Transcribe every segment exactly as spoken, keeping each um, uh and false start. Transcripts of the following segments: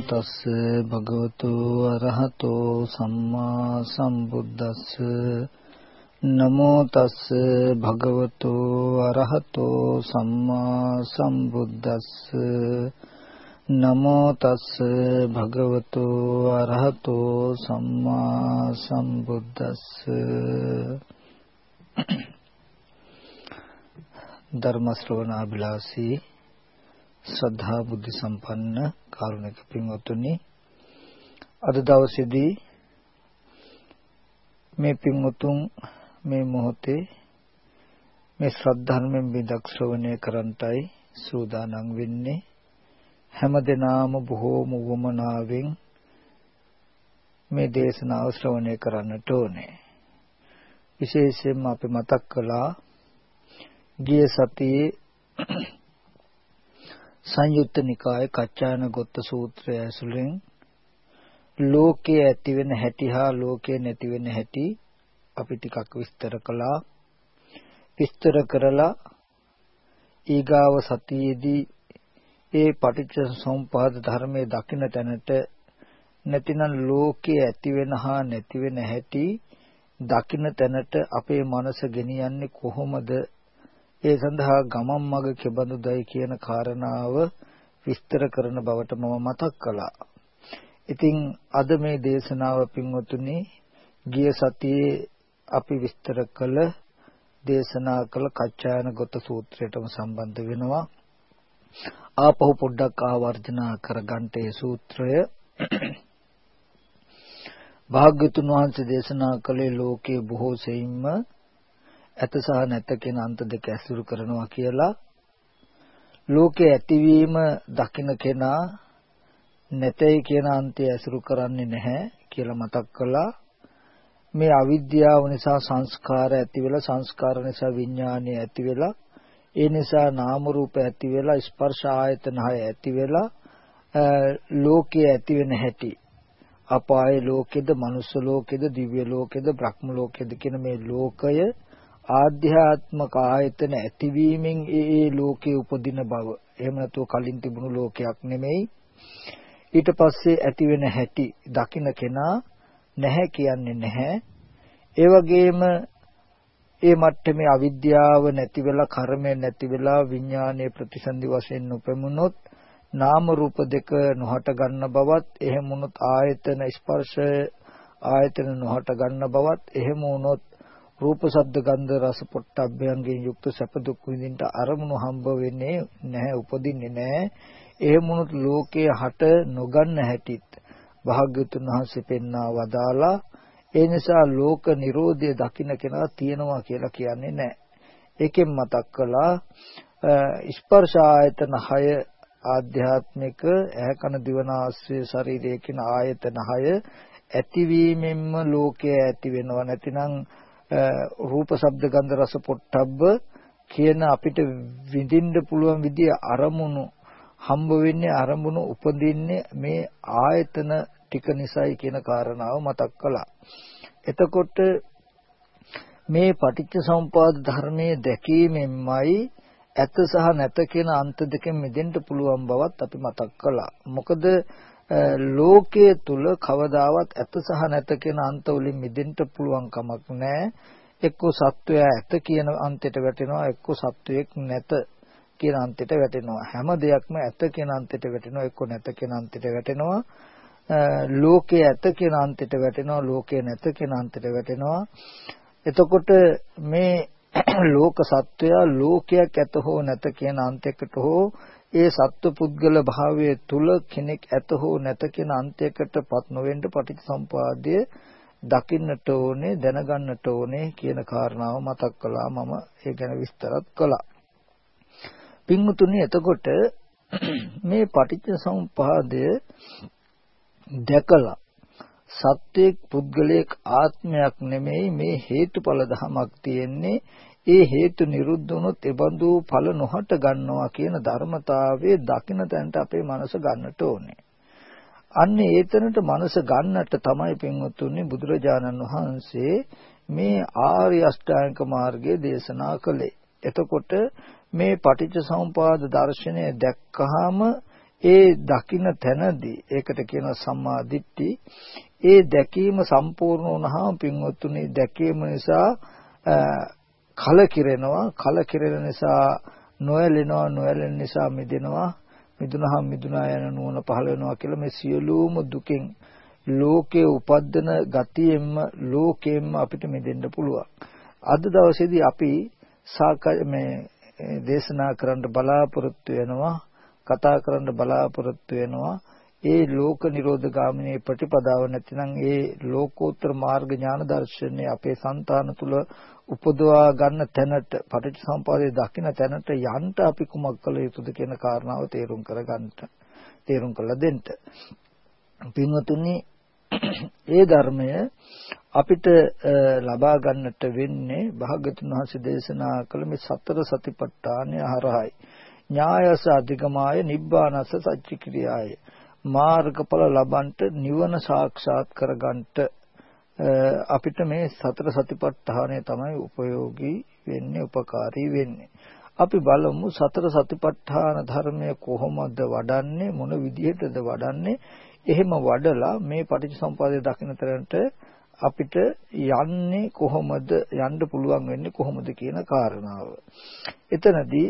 තස්ස භගවතු අරහතෝ සම්මා සම්බුද්දස්ස නමෝ තස්ස භගවතු අරහතෝ සම්මා සම්බුද්දස්ස නමෝ තස්ස භගවතු අරහතෝ සම්මා සම්බුද්දස්ස ධර්ම ශ්‍රවණාභිලාෂී ශ්‍රද්ධා බුද්ධ සම්පන්න කාරුණික පින්වත්නි, අද දවසේදී මේ පින්වතුන් මේ මොහොතේ මේ ශ්‍රද්ධාර්මයෙන් බිදක් ශ්‍රවණය කරන්ටයි සූදානම් වෙන්නේ. හැමදෙනාම බොහෝම වමනාවෙන් මේ දේශනාව ශ්‍රවණය කරන්නට ඕනේ. විශේෂයෙන්ම අපි මතක් කළා ගිය සතියේ සංයුත්ත නිකාය කච්චායන ගොත්ත සූත්‍රය ඇසුරෙන් ලෝකයේ ඇති වෙන හැටි හා ලෝකයේ නැති වෙන හැටි අපි ටිකක් විස්තර කළා. විස්තර කරලා ඊගාව සතියේදී ඒ පටිච්චසමුප්පාද ධර්මයේ දකින්න තැනට නැතිනම් ලෝකයේ ඇති වෙන හා නැති වෙන හැටි දකින්න තැනට අපේ මනස ගෙනියන්නේ කොහොමද, ඒ සඳහා ගමන් මඟ කෙබඳුදයි කියන කාරණාව විස්තර කරන බවට මම මතක් කළා. ඉතින් අද මේ දේශනාව පින්වතුනි ගිය සතියේ අපි විස්තර කළ දේශනා කළ කච්චායන ගොත සූත්‍රයටම සම්බන්ධ වෙනවා. ආපහු පොඩ්ඩක් ආවර්ජනා කරගන්න ඒ සූත්‍රය. භාග්‍යතුන් වහන්සේ දේශනා කළේ ලෝකයේ බොහෝ සෙයින්ම ඇත සහ නැත කියන අන්ත දෙක ඇසුරු කරනවා කියලා. ලෝකයේ ඇතිවීම දකින්න කෙනා නැතයි කියන අන්තය ඇසුරු කරන්නේ නැහැ කියලා මතක් කළා. මේ අවිද්‍යාව නිසා සංස්කාර ඇති වෙලා, සංස්කාර නිසා විඥානය ඇති වෙලා, ඒ නිසා නාම රූප ඇති වෙලා, ස්පර්ශ ආයතන හය ඇති වෙලා ලෝකයේ ඇති වෙන හැටි, අපාය ලෝකෙද, මනුස්ස ලෝකෙද, දිව්‍ය ලෝකෙද, බ්‍රහ්ම ලෝකෙද කියන මේ ලෝකය ආධ්‍යාත්මක ආයතන ඇතිවීමෙන් ඒ ඒ ලෝකේ උපදින බව. එහෙම නැතුව කලින් තිබුණු ලෝකයක් නෙමෙයි. ඊට පස්සේ ඇති වෙන හැටි දකින්න කෙනා නැහැ කියන්නේ නැහැ. ඒ වගේම ඒ මට්ටමේ අවිද්‍යාව නැති වෙලා, කර්මය නැති වෙලා, විඥානයේ ප්‍රතිසන්දි වශයෙන් නොපෙමුණොත් නාම රූප දෙක නොහට ගන්න බවත්, එහෙම වුණොත් ආයතන ස්පර්ශ ආයතන නොහට ගන්න බවත්, එහෙම වුණොත් රූප ශබ්ද ගන්ධ රස පොට්ටබ්බයන්ගෙන් යුක්ත සැප දුක් විඳින්න අරමුණු හම්බ වෙන්නේ නැහැ, උපදින්නේ නැහැ. එහෙම වුණොත් ලෝකයේ හට නොගන්න හැටිත් භාග්‍යතුන් වහන්සේ පෙන්වා වදාලා. ඒ නිසා ලෝක නිරෝධය දකින්න කෙනා තියනවා කියලා කියන්නේ නැහැ. ඒකෙන් මතක් කළා ස්පර්ශ ආයතන හය ආධ්‍යාත්මික ඇහැ කන දිව නාසය ශරීරය කියන ආයතන හය ඇතිවීමෙන්ම ලෝකය ඇති වෙනවා. නැතිනම් රූප ශබ්ද ගන්ධ රස පොට්ටබ්බ කියන අපිට විඳින්න පුළුවන් විදිය අරමුණු හම්බ වෙන්නේ, අරමුණු උපදින්නේ මේ ආයතන ටික නිසායි කියන කාරණාව මතක් කළා. එතකොට මේ පටිච්චසමුපාද ධර්මයේ දැකීමෙන්මයි ඇත සහ නැත කියන අන්ත දෙකෙන් මිදෙන්න පුළුවන් බවත් අපි මතක් කළා. මොකද ලෝකයේ තුල කවදාවත් ඇත සහ නැත කියන අන්ත වලින් මිදෙන්න පුළුවන් කමක් නැහැ. එක්ක සත්වය ඇත කියන අන්තයට වැටෙනවා, එක්ක සත්වයක් නැත කියන අන්තයට වැටෙනවා. හැම දෙයක්ම ඇත කියන අන්තයට වැටෙනවා, එක්ක නැත කියන අන්තයට වැටෙනවා. ලෝකයේ ඇත කියන අන්තයට වැටෙනවා, ලෝකයේ නැත කියන අන්තයට වැටෙනවා. එතකොට මේ ලෝක සත්වය ලෝකයක් ඇත හෝ නැත කියන අන්තයකට හෝ ඒ සත්ව පුද්ගල භාවයේ තුල කෙනෙක් ඇත හෝ නැත කියන අන්තයකටපත් නොවෙන්න පටිච්චසමුපාදය දකින්නට ඕනේ, දැනගන්නට ඕනේ කියන කාරණාව මතක් කළා. මම ඒ ගැන විස්තරත් කළා. පින්වතුනි, එතකොට මේ පටිච්චසමුපාදය දැකලා සත්‍යයක් පුද්ගලයක් ආත්මයක් නෙමෙයි, මේ හේතුඵල ධමයක් තියෙන්නේ. ඒ හේතු නිරුද්ධ වුණොත් ඒබඳු ඵල නොහට ගන්නවා කියන ධර්මතාවයේ දකින්න තැනට අපේ මනස ගන්නට ඕනේ. අන්න ඒතනට මනස ගන්නට තමයි පින්වතුනි බුදුරජාණන් වහන්සේ මේ ආර්ය අෂ්ටාංග මාර්ගය දේශනා කළේ. එතකොට මේ පටිච්චසමුපාද දර්ශනය දැක්කහම ඒ දකින්න තැනදී ඒකට කියනවා සම්මා දිට්ඨි. ඒ දැකීම සම්පූර්ණ වුණාම පින්වත්තුනි දැකීම නිසා කලකිරෙනවා. කලකිරෙන නිසා නොයැලෙනවා. නොයැලෙන නිසා මිදෙනවා. මිදුනහම මිදුනා යන නුවණ පහළ වෙනවා කියලා මේ සියලුම දුකෙන් ලෝකයේ උපද්දන ගතියෙන්ම ලෝකයෙන්ම අපිට මිදෙන්න පුළුවන්. අද දවසේදී අපි මේ දේශනා කරන්න බලාපොරොත්තු වෙනවා, කතා කරන්න බලාපොරොත්තු වෙනවා ඒ ලෝක නිරෝධ ගාමිනී ප්‍රතිපදාව නැතිනම් ඒ ලෝකෝත්තර මාර්ග ඥාන දර්ශනය අපේ సంతාන තුල උපදවා ගන්න තැනට පටිච්චසමුප්පාදයේ දකින්න තැනට යන්න අපි කුමක් කළ යුතුද කියන කාරණාව තේරුම් කරගන්න තේරුම් කරලා දෙන්න. පින්වතුනි ඒ ධර්මය අපිට ලබා ගන්නට වෙන්නේ භාග්‍යතුන් වහන්සේ දේශනා කළ මේ සතර සතිපට්ඨානය හරහායි. ඥායස අධිගමාය නිබ්බානස සච්චික්‍රියාය මාර්ගඵල ලබන්ට නිවන සාක්ෂාත් කරගන්නට අපිට මේ සතර සතිපට්ඨානය තමයි උපයෝගී වෙන්නේ, උපකාරී වෙන්නේ. අපි බලමු සතර සතිපට්ඨාන ධර්මය කොහොමද වඩන්නේ, මොන විදිහටද වඩන්නේ. එහෙම වඩලා මේ පටිච්චසමුප්පාදය දකින්න තරන්ට අපිට යන්නේ කොහොමද, යන්න පුළුවන් වෙන්නේ කොහොමද කියන කාරණාව. එතනදී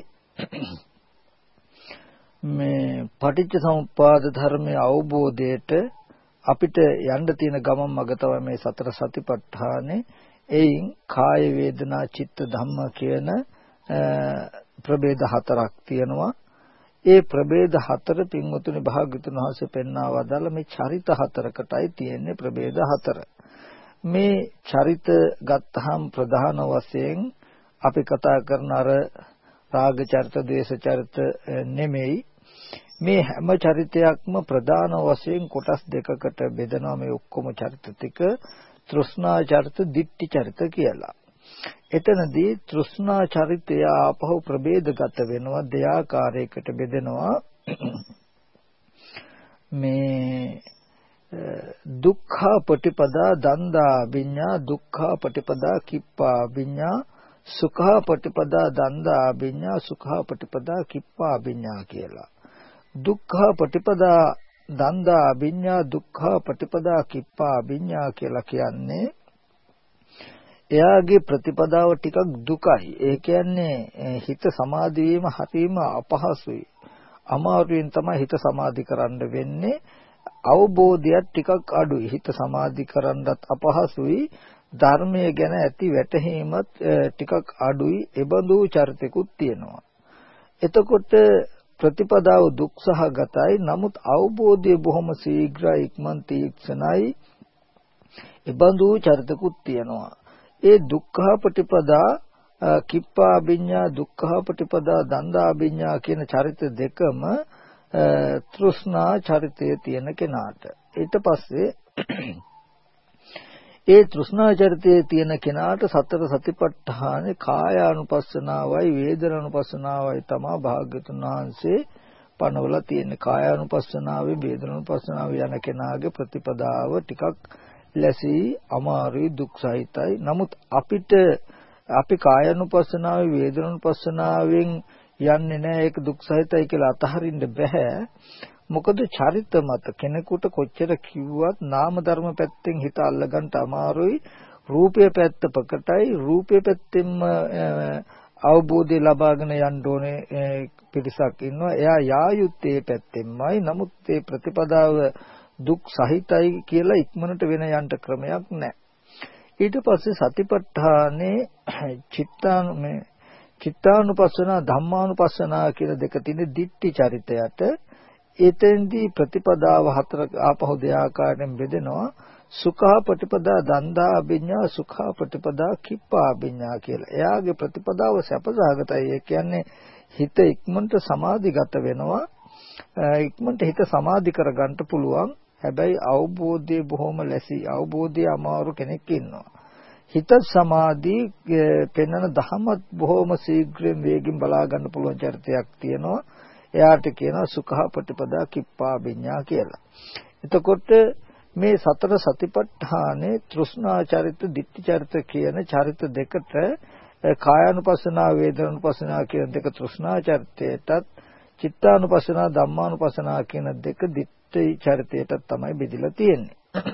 මේ පටිච්චසමුප්පාද ධර්මයේ අවබෝධයට අපිට යන්න තියෙන ගමන් මඟ තමයි මේ සතර සතිපට්ඨානේ. එයින් කාය වේදනා චිත්ත ධම්ම කියන ප්‍රභේද හතරක් තියෙනවා. ඒ ප්‍රභේද හතර පින්වතුනි භාග්‍යතුන් වහන්සේ පෙන්වා වදාළ මේ චරිත හතරකටයි තියෙන්නේ ප්‍රභේද හතර. මේ චරිත ගත්තහම් ප්‍රධාන වශයෙන් අපි කතා කරන අර රාග චරිත, ද්වේෂ චරිත නෙමෙයි. මේ හැම චරිතයක්ම ප්‍රධාන වශයෙන් කොටස් දෙකකට බෙදනවා. මේ ඔක්කොම චරිත ටික තෘෂ්ණා චරිත, දිට්ඨි චරිත කියලා. එතනදී තෘෂ්ණා චරිතය ආපහු ප්‍රභේදගත වෙනවා, දෙආකාරයකට බෙදෙනවා. මේ දුක්ඛ පටිපදා දන්දා අභිඤ්ඤා, දුක්ඛ පටිපදා කිප්පා අභිඤ්ඤා, සුඛ පටිපදා දන්දා අභිඤ්ඤා, සුඛ පටිපදා කිප්පා අභිඤ්ඤා කියලා. දුක්ඛ පටිපදා දන්දා අභිඤ්ඤා, දුක්ඛ පටිපදා කිප්පා අභිඤ්ඤා කියලා කියන්නේ එයාගේ ප්‍රතිපදාව ටිකක් දුකයි. ඒ කියන්නේ හිත සමාධි වීම හරීම අපහසුයි. අමාරුවෙන් තමයි හිත සමාධි කරන්න වෙන්නේ. අවබෝධයක් ටිකක් අඩුයි. හිත සමාධි කරන්නත් අපහසුයි. ධර්මයේ ගැන ඇති වැටහීමත් ටිකක් අඩුයි. ඒබඳු චරිතකුත් තියෙනවා. එතකොට ප්‍රතිපදාව දුක්සහගතයි. නමුත් අවබෝධය බොහොම ශීඝ්‍රයි, ඉක්මන් තීක්ෂණයි. ඒබඳු චරිතකුත් තියෙනවා. ඒ දුක්ඛ පටිපදා කිප්පා අභිඤ්ඤා, දුක්ඛ පටිපදා දන්දා අභිඤ්ඤා කියන චරිත දෙකම තෘෂ්ණා චරිතයේ තියෙන කෙනාට. ඊට පස්සේ ඒ තෘෂ්ණා චරිතයේ තියෙන කෙනාට සතර සතිපට්ඨානේ කායානුපස්සනාවයි වේදනානුපස්සනාවයි තමයි භාග්‍යතුන් වහන්සේ පනවලා තියෙන්නේ. කායානුපස්සනාවේ වේදනානුපස්සනාවේ යන කෙනාගේ ප්‍රතිපදාව ටිකක් ලැසි, අමාරුයි, දුක් සහිතයි. නමුත් අපිට අපි කායානුපස්සනාවේ වේදනානුපස්සනාවෙන් යන්නේ නැහැ, ඒක දුක් සහිතයි කියලා අතහරින්න බෑ. මොකද චරිත මත කෙනෙකුට කොච්චර කිව්වත් නාම ධර්ම පැත්තෙන් හිත අල්ලගන්න අමාරුයි. රූපයේ පැත්ත ප්‍රකටයි. රූපයේ පැත්තෙන්ම අවබෝධය ලබාගෙන යන්න ඕනේ පිරිසක් ඉන්නවා. එයා යා යුත්තේ පැත්තෙන්මයි. නමුත් මේ ප්‍රතිපදාව දුක් සහිතයි කියලා ඉක්මනට වෙන යන්න ක්‍රමයක් නැහැ. ඊට පස්සේ සතිපට්ඨානේ චිත්තාන මේ චිත්තානුපස්සනා ධම්මානුපස්සනා කියලා දෙක තියෙන දිට්ඨි චරිතයට එතෙන්දී ප්‍රතිපදාව හතර ආපහු දෙආකාරයෙන් බෙදෙනවා. සුඛා ප්‍රතිපදා දන්දා අභිඤ්ඤා, සුඛා ප්‍රතිපදා කිප්පා අභිඤ්ඤා කියලා. එයාගේ ප්‍රතිපදාව සැපසහගතයි. ඒ කියන්නේ හිත ඉක්මනට සමාධිගත වෙනවා. ඉක්මනට හිත සමාධි කරගන්න පුළුවන්. හැබැයි අවබෝධය බොහොම ලැසි, අවබෝධය අමාරු කෙනෙක් ඉන්නවා. හිත සමාධි පෙන්වන දහමත් බොහොම ශීඝ්‍රයෙන් වේගින් බලා ගන්න පුළුවන් චරිතයක් තියෙනවා. එයාට කියනවා සුඛ ප්‍රතිපදා කිප්පා අභිඤ්ඤා කියලා. එතකොට මේ සතර සතිපට්ඨානේ තෘෂ්ණා චරිත, ditthi චරිත කියන චරිත දෙකට කායානුපස්සනා, වේදනානුපස්සනා කියන දෙක තෘෂ්ණා චරිතයටත්, චිත්තානුපස්සනා ධම්මානුපස්සනා කියන දෙක දිට්ඨි චරිතයට තමයි බෙදලා තියෙන්නේ.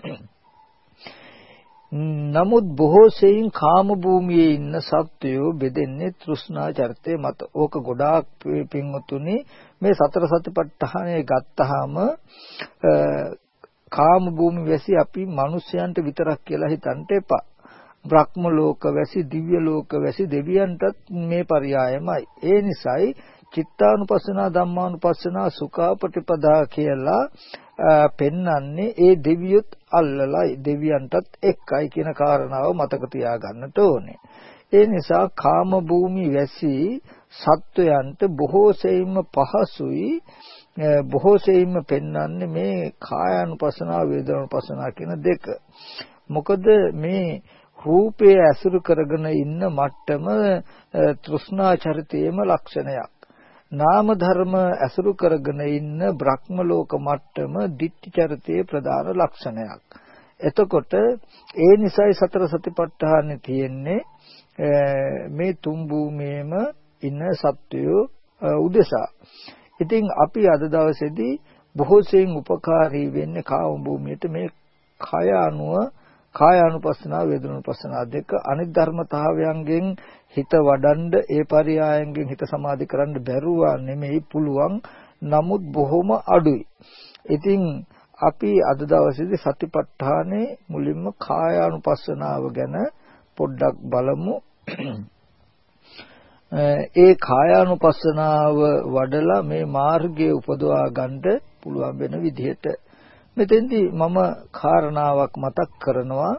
නමුත් බොහෝ සෙයින් කාම භූමියේ ඉන්න සත්වයෝ බෙදෙන්නේ තෘෂ්ණා චරිතේ මත. ඕක ගොඩාක් පින්වතුනි මේ සතර සතිපට්ඨානය ගත්තාම කාම භූමි වැසි අපි මිනිස්යන්ට විතරක් කියලා හිතන්න එපා. බ්‍රහ්ම ලෝක වැසි, දිව්‍ය ලෝක වැසි දෙවියන්ටත් මේ පරයයමයි. ඒ නිසායි චිත්තානුපස්සනා ධම්මානුපස්සනා සුඛාපටිපදා කියලා පෙන්වන්නේ ඒ දෙවියොත් අල්ලලයි දෙවියන්ටත් එක්කයි කියන කාරණාව මතක තියාගන්නට ඕනේ. ඒ නිසා කාම භූමි වැසි සත්වයන්ට බොහෝ සෙයින්ම පහසුයි, බොහෝ සෙයින්ම පෙන්වන්නේ මේ කායානුපස්සනා වේදනානුපස්සනා කියන දෙක. මොකද මේ රූපයේ ඇසුරු කරගෙන ඉන්න මට්ටම තෘෂ්ණා චරිතයේම ලක්ෂණයක්. නාම ධර්ම ඇසුරු කරගෙන ඉන්න බ්‍රහ්ම ලෝක මට්ටම ditthi චරිතයේ ප්‍රධාන ලක්ෂණයක්. එතකොට ඒ නිසයි සතර සතිපට්ඨානෙ තියෙන්නේ මේ තුන් භූමියේම ඉන්න සත්වයෝ උදෙසා. ඉතින් අපි අද දවසේදී බොහෝ සෙයින් උපකාරී වෙන්නේ කාම භූමියට මේ කය අනුව කායානුපස්සනා වේදනානුපස්සනා දෙක අනිත් ධර්මතාවයන්ගෙන් හිත වඩන්ඩ ඒ පරියායන්ගෙන් හිත සමාධි කරන්න බැරුවා නෙමෙයි පුළුවන්, නමුත් බොහොම අඩුයි. ඉතින් අපි අද දවසේදී සතිපට්ඨානේ මුලින්ම කායානුපස්සනාව ගැන පොඩ්ඩක් බලමු. ඒ කායානුපස්සනාව වඩලා මේ මාර්ගයේ උපදවා ගන්න පුළුවන් වෙන විදිහට මෙතෙන්දී මම කාරණාවක් මතක් කරනවා.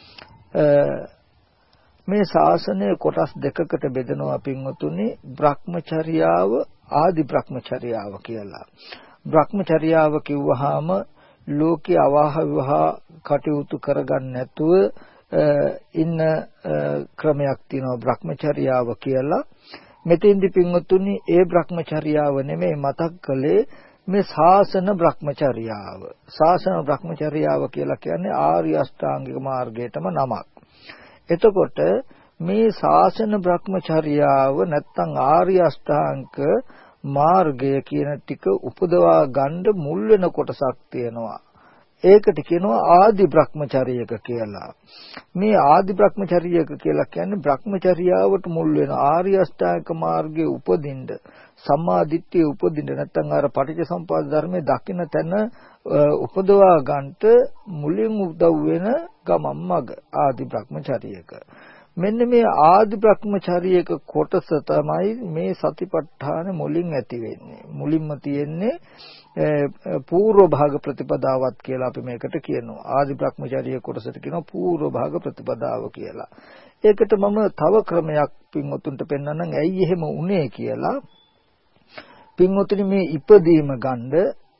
මේ ශාසනය කොටස් දෙකකට බෙදනවා පින්වතුනි, බ්‍රහ්මචර්යාව ආදි බ්‍රහ්මචර්යාව කියලා. බ්‍රහ්මචර්යාව කිව්වහම ලෝකේ අවාහ විවාහ කටයුතු කරගන්න නැතුව ඉන්න ක්‍රමයක් තියෙනවා බ්‍රහ්මචර්යාව කියලා. මෙතෙන්දී පින්වතුනි ඒ බ්‍රහ්මචර්යාව නෙමෙයි මතක් කළේ මේ ශාසන බ්‍රහ්මචර්යාව. ශාසන බ්‍රහ්මචර්යාව කියලා කියන්නේ ආර්ය අෂ්ටාංගික මාර්ගයටම නමක්. එතකොට මේ ශාසන බ්‍රහ්මචර්යාව නැත්තම් ආර්ය අෂ්ටාංගික මාර්ගය කියන ටික උපදවා ගන්න මුල් වෙන කොටසක් තියෙනවා. ඒකට කියනවා ආදි බ්‍රහ්මචර්යයක කියලා. මේ ආදි බ්‍රහ්මචර්යයක කියලා කියන්නේ බ්‍රහ්මචර්යාවට මුල් වෙන ආර්ය අෂ්ටාංගික මාර්ගයේ උපදින්න, සම්මා දිට්ඨිය උපදින්න නැත්නම් අර පටිච්චසමුප්පාද ධර්මයේ දකින්න තැන උපදවා ගන්නට මුලින් උදව් වෙන ගමන් මඟ ආදි බ්‍රහ්මචර්යයක. මෙන්න මේ ආදි බ්‍රහ්මචර්යයක කොටස තමයි මේ සතිපට්ඨාන මුලින් ඇති වෙන්නේ. මුලින්ම තියෙන්නේ පූර්ව භාග ප්‍රතිපදාවත් කියලා අපි මේකට කියනවා. ආදි බ්‍රහ්මචර්ය කොටසට කියනවා පූර්ව භාග ප්‍රතිපදාව කියලා. ඒකට මම තව ක්‍රමයක් පින්වතුන්ට පෙන්නන්නම් ඇයි එහෙම උනේ කියලා. පින්වතුනි මේ ඉපදීම ගන්න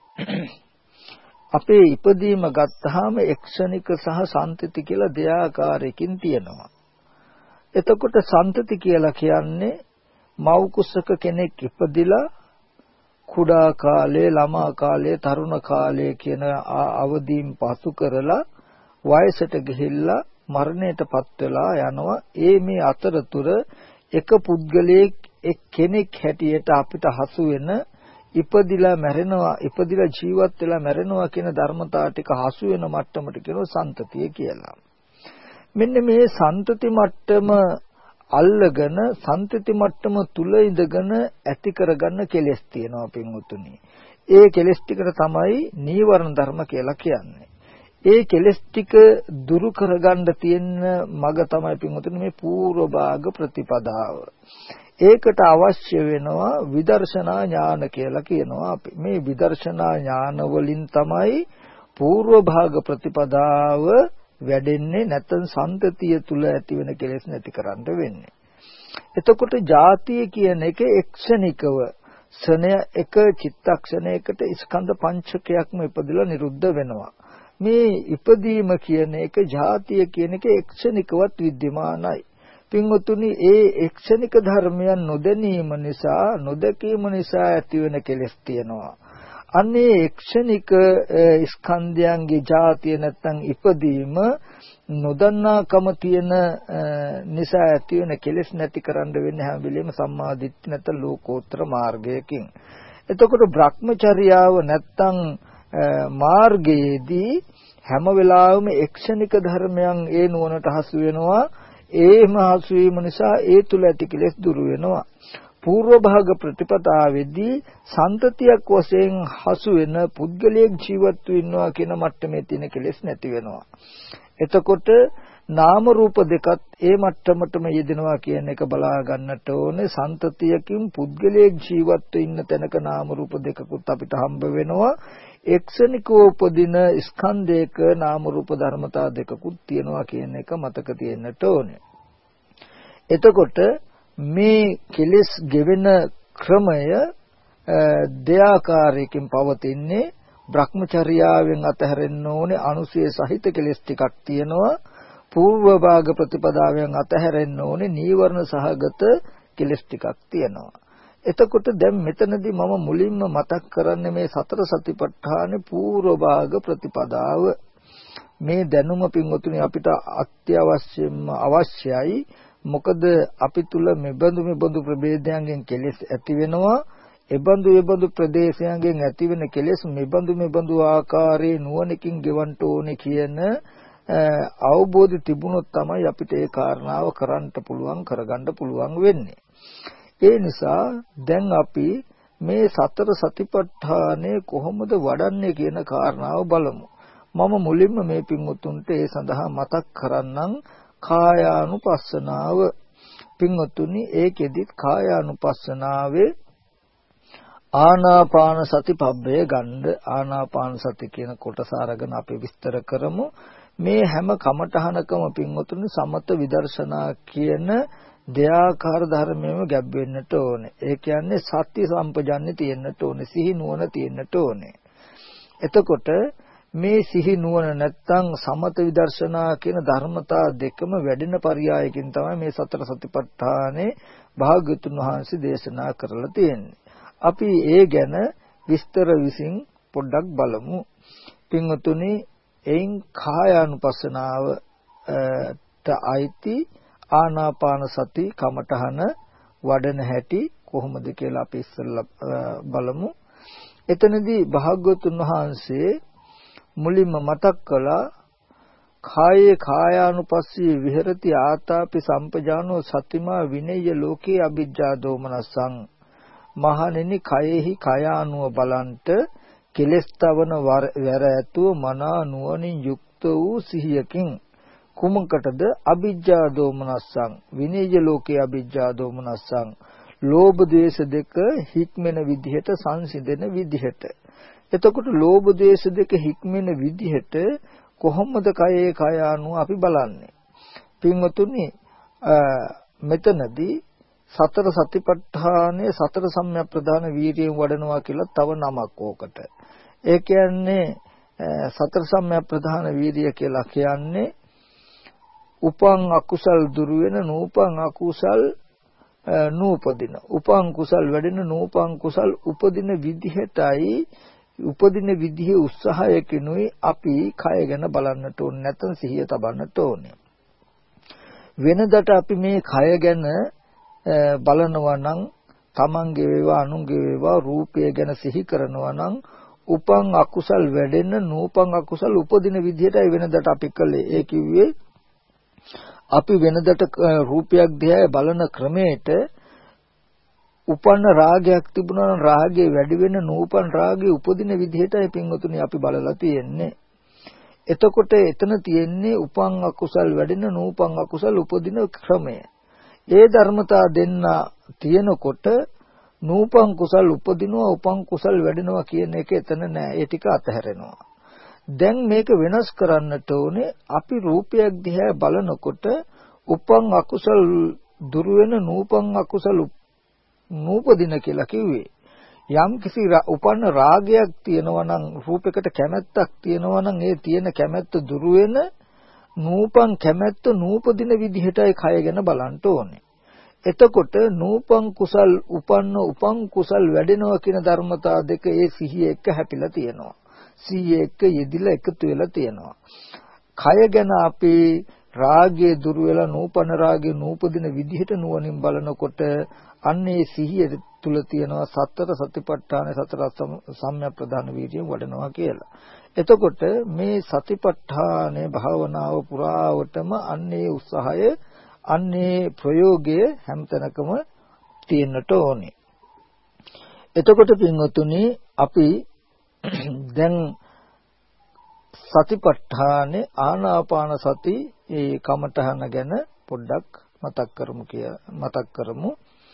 අපේ ඉපදීම ගත්තාම එක්ෂණික සහ සම්තති කියලා දෙආකාරයකින් තියෙනවා. එතකොට සම්තති කියලා කියන්නේ මව් කුසක කෙනෙක් ඉපදිලා කුඩා කාලේ, ළමා කාලේ, තරුණ කාලේ කියන අවදීන් පසු කරලා වයසට ගිහිල්ලා මරණයටපත් වෙලා යනවා. ඒ මේ අතරතුර එක පුද්ගලයෙක් එක් කෙනෙක් හැටියට අපිට හසු වෙන ඉපදිලා මැරෙනවා, ඉපදිලා ජීවත් වෙලා මැරෙනවා කියන ධර්මතාව ටික හසු වෙන මට්ටමට කියනවා සන්තතිය කියලා. මෙන්න මේ සන්තති මට්ටම අල්ලගෙන සන්තති මට්ටම තුල ඉඳගෙන ඇති කරගන්න කෙලෙස් තියෙනවා පින්වතුනි. ඒ කෙලෙස් ටිකට තමයි නීවරණ ධර්ම කියලා කියන්නේ. ඒ කෙලෙස් ටික දුරු කරගන්න තියෙන මඟ තමයි පින්වතුනි මේ පූර්ව භාග ප්‍රතිපදාව. ඒකට අවශ්‍ය වෙනවා විදර්ශනා ඥාන කියලා කියනවා අපි. මේ විදර්ශනා ඥාන වලින් තමයි පූර්ව භාග ප්‍රතිපදාව වැඩෙන්නේ, නැත්නම් සන්තතිය තුල ඇති වෙන කෙලෙස් නැති කරන්න වෙන්නේ. එතකොට ජාතිය කියන එක එක්ෂණිකව ක්ෂණය එක චිත්තක්ෂණයකට ස්කන්ධ පංචකයක්ම ඉපදලා නිරුද්ධ වෙනවා. මේ ඉපදීම කියන එක ජාතිය කියන එක එක්ෂණිකවත් විද්‍යමානයි. පින්වතුනි ඒ එක්ෂණික ධර්මයන් නොදැනීම නිසා, නොදකීම නිසා ඇති වෙන කෙලෙස් තියෙනවා. අන්නේ එක්ෂණික ස්කන්ධයන්ගේ ජාතිය නැත්නම් ඉපදීම නොදන්නාකම තියෙන නිසා ඇති වෙන කෙලෙස් නැති කරන්න වෙන්නේ හැම වෙලෙම සම්මා දිට්ඨි නැත්නම් ලෝකෝත්තර මාර්ගයකින්. එතකොට භ්‍රමචර්යාව නැත්තම් මාර්ගයේදී හැම වෙලාවෙම එක්ෂණික ධර්මයන් ඒ නුවණට හසු වෙනවා. ඒම හසු වීම නිසා ඒ තුල ඇති කෙලෙස් දුරු වෙනවා. పూర్ව භාග ප්‍රතිපදාවේදී සන්තතියක් වශයෙන් හසු වෙන පුද්ගලයෙක් ජීවත් වෙනවා කියන මට්ටමේ තියෙන කෙලෙස් නැති වෙනවා. එතකොට නාම රූප දෙකත් ඒ මට්ටමටම යෙදෙනවා කියන එක බලා ගන්නට ඕනේ. සන්තතියකින් පුද්ගලයෙක් ජීවත් ඉන්න තැනක නාම රූප දෙකකුත් අපිට හම්බ වෙනවා. එක්ෂණිකව උපදින ස්කන්ධයක නාම රූප ධර්මතා දෙකකුත් තියෙනවා කියන එක මතක තියෙන්නට ඕනේ. එතකොට මේ කෙලෙස් ගෙවෙන ක්‍රමය දෙආකාරයකින් පවතින්නේ. භ්‍රමචර්යාවෙන් අතහැරෙන්න ඕනේ අනුසය සහිත කෙලෙස් ටිකක් තියෙනවා. పూర్ව භාග ප්‍රතිපදාවෙන් අතහැරෙන්න ඕනේ නීවරණ සහගත කෙලෙස් ටිකක් තියෙනවා. එතකොට දැන් මෙතනදී මම මුලින්ම මතක් කරන්නේ මේ සතර සතිපට්ඨානේ పూర్ව භාග ප්‍රතිපදාව. මේ දැනුම පින්වතුනි අපිට අත්‍යවශ්‍යම අවශ්‍යයි. මොකද අපි තුල මෙබඳු මෙබඳු ප්‍රභේදයන්ගෙන් කෙලෙස් ඇති වෙනවා. එබඳු එබඳු ප්‍රදේශයන්ගෙන් ඇතිවෙන කෙලෙස් මෙබඳු මෙබඳු ආකාරයේ නුවණකින් ගෙවන්න ඕනේ කියන අවබෝධය තිබුණොත් තමයි අපිට ඒ කාරණාව කරන්න පුළුවන් කරගන්න පුළුවන් වෙන්නේ. ඒ නිසා දැන් අපි මේ සතර සතිපට්ඨානය කොහොමද වඩන්නේ කියන කාරණාව බලමු. මම මුලින්ම මේ පින්වතුන්ට ඒ සඳහා මතක් කරන්නම් කායානුපස්සනාව. පින්වතුනි ඒකෙදිත් කායානුපස්සනාවේ ආනාපාන සති පබ්බේ ගන්න ආනාපාන සති කියන කොටස අරගෙන අපි විස්තර කරමු. මේ හැම කමඨහනකම පින්වතුනි සමත විදර්ශනා කියන දෙආකාර ධර්මයෙන්ම ගැබ් වෙන්නට ඕනේ. ඒ කියන්නේ සත්‍ය සම්පජන්‍ය තියෙන්නට ඕනේ. සිහි නුවණ තියෙන්නට ඕනේ. එතකොට මේ සිහි නුවණ නැත්තම් සමත විදර්ශනා කියන ධර්මතා දෙකම වැඩෙන පරියායකින් තමයි මේ සතර සතිපට්ඨානේ භාග්‍යතුන් වහන්සේ දේශනා කරලා තියෙන්නේ. අපි ඒ ගැන විස්තර විසින් පොඩ්ඩක් බලමු. පින්වතුනි එයින් කායානුපස්සනාවට අයිති ආනාපාන සති කමඨහන වඩන හැටි කොහොමද කියලා අපි ඉස්සෙල්ලා බලමු. එතනදී භාග්‍යවතුන් වහන්සේ මුලින්ම මතක් කළා කායේ කායානුපස්සී විහෙරති ආතාපි සම්පජානෝ සතිමා විනේය ලෝකේ අභිජ්ජා දෝමනසං. මහණෙනි කයෙහි කයානුව බලන්ට කෙලස් තවන වැර ඇතුව මනා නුවණින් යුක්ත වූ සිහියකින් කුමකටද අභිජ්ජා දෝමනස්සං විනේය ලෝකේ අභිජ්ජා දෝමනස්සං ලෝභ ද්වේෂ දෙක හික්මෙන විදිහට සංසිඳෙන විදිහට. එතකොට ලෝභ ද්වේෂ දෙක හික්මෙන විදිහට කොහොමද කයේ කයානුව අපි බලන්නේ? පින්වතුනි මෙතනදී සතර සතිපට්ඨානයේ සතර සම්‍යක් ප්‍රදාන වීර්යයෙන් වඩනවා කියලා තව නමක් ඕකට. ඒ කියන්නේ සතර සම්‍යක් ප්‍රදාන වීර්ය කියලා කියන්නේ උපං අකුසල් දුරු වෙන නූපං අකුසල් නූපදින. උපං කුසල් වැඩෙන නූපං කුසල් උපදින විදිහටයි උපදින විදිහේ උත්සාහයකිනුයි අපි කය ගැන බලන්නට ඕනේ නැත්නම් සිහිය තබන්නට ඕනේ. වෙනදට අපි මේ කය ගැන බලනවා නම් තමන්ගේ වේවා අනුන්ගේ වේවා රූපය ගැන සිහි කරනවා නම් උපං අකුසල් වැඩෙන නූපං අකුසල් උපදින විදිහටයි වෙනදට අපි කළේ. ඒ කිව්වේ අපි වෙනදට රූපයක් දිහා බලන ක්‍රමයට උපන්න රාගයක් තිබුණා නම් රාගය වැඩි වෙන නූපන් රාගය උපදින විදිහටයි පින්වතුනි අපි බලලා තියෙන්නේ. එතකොට එතන තියෙන්නේ උපං අකුසල් වැඩෙන නූපං අකුසල් උපදින ක්‍රමය. ඒ ධර්මතා දෙන්න තියෙනකොට නූපං කුසල් උපදිනවා උපං කුසල් වැඩෙනවා කියන එක එතන නෑ. ඒ ටික අතහැරෙනවා. දැන් මේක වෙනස් කරන්නට ඕනේ. අපි රූපයක් දිහා බලනකොට උපං අකුසල් දුරු වෙන නූපං අකුසල් නූපදින කියලා කිව්වේ. යම් කිසි උපන්න රාගයක් තියෙනවා නම් රූපයකට කැමැත්තක් තියෙනවා නම් ඒ තියෙන කැමැත්ත දුරු වෙන නූපං කැමැත්ත නූපදින විදිහටයි කය ගැන බලන්න ඕනේ. එතකොට නූපං කුසල් උපන්න උපං කුසල් වැඩෙනවා කියන ධර්මතා දෙක ඒ සිහිය එක්ක හැපිලා තියෙනවා. සිහිය එක්ක යෙදිලා එකතු වෙලා තියෙනවා. කය ගැන අපි රාගයේ දුරු වෙලා නූපන රාගයේ නූපදින විදිහට නුවණින් බලනකොට අන්නේ සිහිය තුල තියෙනවා සතර සතිපට්ඨාන සතර සම්‍යක් ප්‍රධාන වීර්යය වඩනවා කියලා. එතකොට මේ සතිපට්ඨානේ භාවනාව පුරාවටම අන්නේ උත්සාහය අන්නේ ප්‍රයෝගය හැමතැනකම තියෙන්නට ඕනේ. එතකොට පින්වතුනි අපි දැන් සතිපට්ඨානේ ආනාපාන සති ඒ කමඨහන ගැන පොඩ්ඩක් මතක් කරමු කිය මතක් කරමු.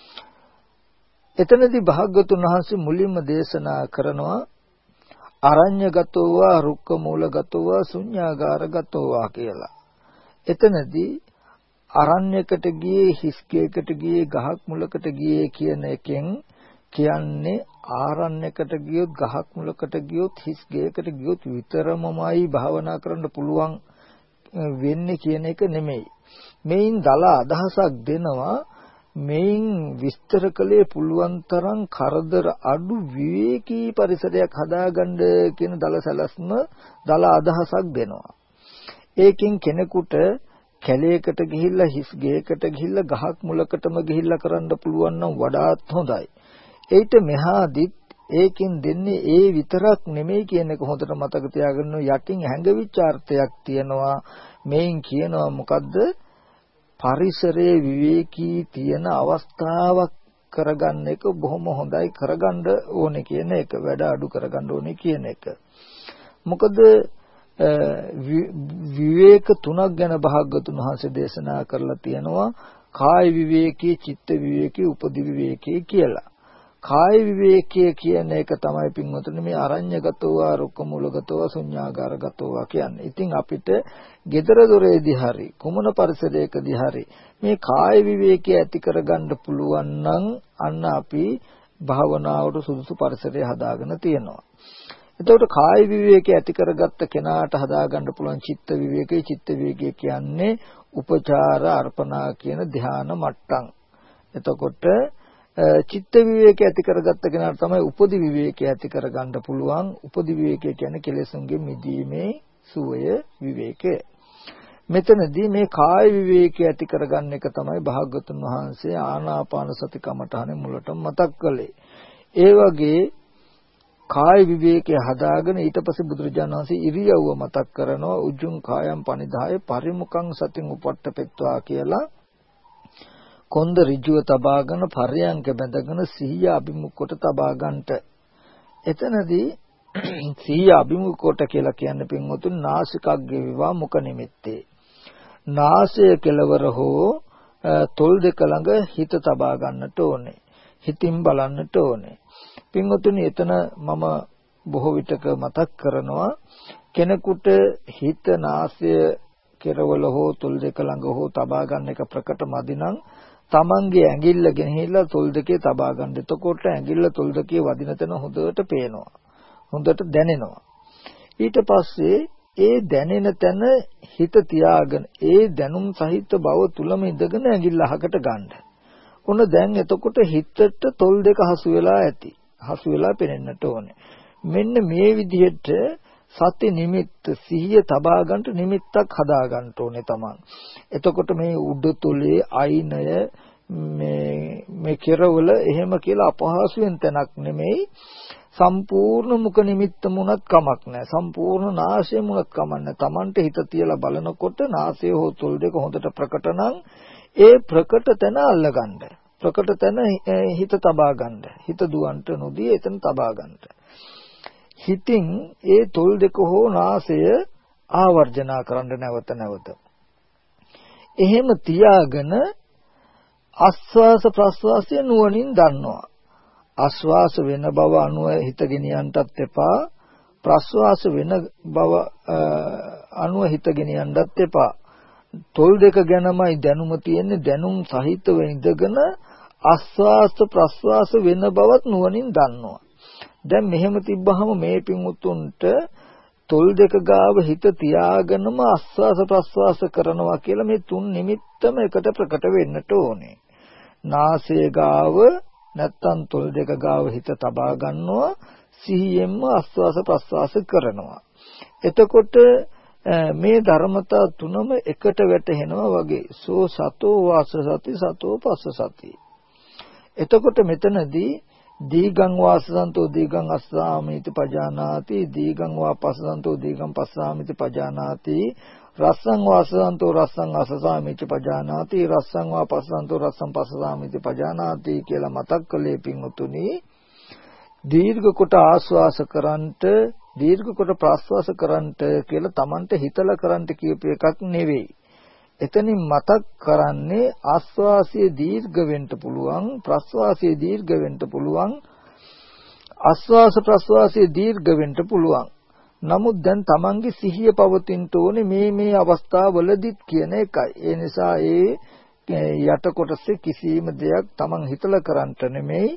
එතනදී භාග්‍යවතුන් වහන්සේ මුලින්ම දේශනා කරනවා අරඤ්‍යගතෝවා රුක්ක මූලගතෝවා ශුඤ්ඤාගාරගතෝවා කියලා. එතනදී අරණ්‍යකට ගියේ හිස්කේකට ගියේ ගහක් මුලකට ගියේ කියන එකෙන් කියන්නේ ආරණ්‍යකට ගියොත් ගහක් මුලකට ගියොත් හිස්කේකට ගියොත් විතරමමයි භාවනා කරන්න පුළුවන් වෙන්නේ කියන එක නෙමෙයි. මේන් දල අදහසක් දෙනවා මේන් විස්තර කළේ පුළුවන් තරම් කරදර අඩු විවේකී පරිසරයක් හදාගන්න කියන දල සැලැස්ම දල අදහසක් දෙනවා. ඒකෙන් කෙනෙකුට කැලේකට ගිහිල්ලා හිස් ගේකට ගිහිල්ලා ගහක් මුලකටම ගිහිල්ලා කරන්න පුළුවන් නම් වඩාත් හොඳයි. ඒිට මෙහාදිත් ඒකෙන් දෙන්නේ ඒ විතරක් නෙමෙයි කියන එක හොඳට මතක තියාගන්න. යටින් හැඟවිච්ච අර්ථයක් තියෙනවා. මේන් කියනවා මොකද්ද? පරිසරයේ විවේකී තියෙන අවස්ථාවක් කරගන්න එක බොහොම හොඳයි. කරගන්න ඕනේ කියන එක, වැඩ අඩු කරගන්න ඕනේ කියන එක. මොකද විවේක තුනක් ගැන භාග්‍යවතුන් වහන්සේ දේශනා කරලා තියෙනවා. කාය විවේකී, චිත්ත විවේකී, උපදි විවේකී කියලා. කාය විවේකයේ කියන එක තමයි පින්වතුනි මේ අරඤ්‍යගතව, රුක්කමූලගතව, ශුඤ්ඤාගාරගතව කියන්නේ. ඉතින් අපිට gedara doreදී hari කුමන පරිසරයකදී hari මේ කාය විවේකයේ ඇති කරගන්න පුළුවන් නම් අන්න අපි භාවනාවට සුදුසු පරිසරය හදාගෙන තියෙනවා. එතකොට කාය විවේකයේ ඇති කරගත්ත කෙනාට හදාගන්න පුළුවන් චිත්ත විවේකයේ චිත්ත විවේකයේ කියන්නේ උපචාර අර්පණා කියන ධ්‍යාන මට්ටම්. එතකොට චිත්ත විවේකයේ ඇති කරගත්ත කෙනාට තමයි උපදි විවේකයේ ඇති කරගන්න පුළුවන්. උපදි විවේකය කියන්නේ කෙලෙසුන්ගේ මිදීමේ සුවය විවේකය. මෙතනදී මේ කාය විවේකයේ ඇති කරගන්න එක තමයි භාග්‍යවතුන් වහන්සේ ආනාපාන සති කමඨහනේ මුලට මතක් කළේ. ඒ වගේ කාය විවේකයේ හදාගෙන ඊට පස්සේ බුදුරජාණන් වහන්සේ ඉරියව්ව මතක් කරනවා. උජුං කායම් පනිදාය පරිමුඛං සතින් උපට්ඨපෙත්වා කියලා. කොන්ද ඍජුව තබාගෙන පර්යංක බැඳගෙන සිහිය අභිමුඛ කොට තබා ගන්නට. එතනදී සිහිය අභිමුඛ කොට කියලා කියන්නේ පින්වතුන් නාසිකග්ගේ විවා මුඛ නිමිත්තේ. නාසය කෙලවර හෝ තොල් දෙක ළඟ හිත තබා ගන්නට ඕනේ. හිතින් බලන්නට ඕනේ. පින්වතුනි එතන මම බොහෝ විටක මතක් කරනවා කෙනෙකුට හිත නාසය කෙරවල හෝ තොල් දෙක ළඟ හෝ තබා ගන්න එක ප්‍රකට මදි නම් තමන්ගේ ඇඟිල්ල ගෙනහිලා තොල් දෙකේ තබා ගන්න. එතකොට ඇඟිල්ල තොල් දෙකේ වදින තැන හොඳට පේනවා. හොඳට දැනෙනවා. ඊට පස්සේ ඒ දැනෙන තැන හිත තියාගෙන ඒ දැනුම් සහිත බව තුලම ඉඳගෙන ඇඟිල්ල අහකට ගන්න. ඔන්න දැන් එතකොට හිතට තොල් දෙක හසු වෙලා ඇති. හසු වෙලා පෙනෙන්නට ඕනේ. මෙන්න මේ විදිහට සති නිමිත්ත සිහිය තබා ගන්නට නිමිත්තක් හදා ගන්න ඕනේ තමන්. එතකොට මේ උඩ තොලේ අයිනය මේ මේ කෙරවල එහෙම කියලා අපහසුයෙන් තැනක් නෙමෙයි. සම්පූර්ණ මුඛ නිමිත්ත මුණත් කමක් නැහැ. සම්පූර්ණ නාසය මුණත් කමක් නැහැ. තමන්ට හිත තියලා බලනකොට නාසය හෝ තොල් දෙක හොඳට ප්‍රකට නම් ඒ ප්‍රකට තැන අල්ලගන්න. ප්‍රකට තැන හිත තබා ගන්න. හිත දුවන්ට නොදී එතන තබා ගන්න. හිතින් ඒ තොල් දෙක හෝ නාසය ආවර්ජනා කරන්න නැවත නැවත. එහෙම තියාගෙන ආස්වාස ප්‍රස්වාසය නුවණින් දන්නවා. ආස්වාස වෙන බව අනුව හිත ගෙනියන්නටත් එපා. ප්‍රස්වාස වෙන බව අනුව හිත ගෙනියන්නටත් එපා. තොල් දෙක ගැනමයි දැනුම තියෙන්නේ. දැනුම් සහිතව ඉඳගෙන ආස්වාස ප්‍රස්වාස වෙන බවත් නුවණින් දන්නවා. දැන් මෙහෙම තිබ්බහම මේ පින්වුතුන්ට තොල් දෙක ගාව හිත තියාගෙනම ආස්වාස ප්‍රස්වාස කරනවා කියලා මේ තුන් නිමිත්තම එකට ප්‍රකට වෙන්නට ඕනේ. නාසය ගාව නැත්තම් තොල් දෙක ගාව හිත තබා ගන්නවා, සිහියෙන්ම ආස්වාස ප්‍රස්වාස කරනවා. එතකොට මේ ධර්මතා තුනම එකට වැටෙනවා වගේ. සෝ සතෝ වාස සති සතෝ පස්ස සති. එතකොට මෙතනදී දීගං වාසසන්තෝ දීගං අස්සාමිති පජානාති දීගං වාපස්සසන්තෝ දීගං පස්සාමිති පජානාති රස්සං වාසසන්තෝ රස්සං අස්සාමිති පජානාති රස්සං වාපස්සසන්තෝ රස්සං පස්සාමිති පජානාති කියලා මතක් කළේ පින්වතුනි දීර්ඝ කොට ආස්වාස කරන්ට දීර්ඝ කොට ප්‍රාස්වාස කරන්ට කියලා Tamanට හිතලා කරන්ට කියපු එකක් නෙවෙයි. එතනින් මතක් කරන්නේ ආස්වාසිය දීර්ඝ වෙන්න පුළුවන් ප්‍රස්වාසිය දීර්ඝ වෙන්න පුළුවන් ආස්වාස ප්‍රස්වාසිය දීර්ඝ වෙන්න පුළුවන්. නමුත් දැන් Tamanගේ සිහිය පවතින්න ඕනේ මේ මේ අවස්ථාවවලදීත් කියන එකයි. ඒ නිසා ඒ යට කොටසේ කිසිම දෙයක් Taman හිතලා කරන්නට නෙමෙයි.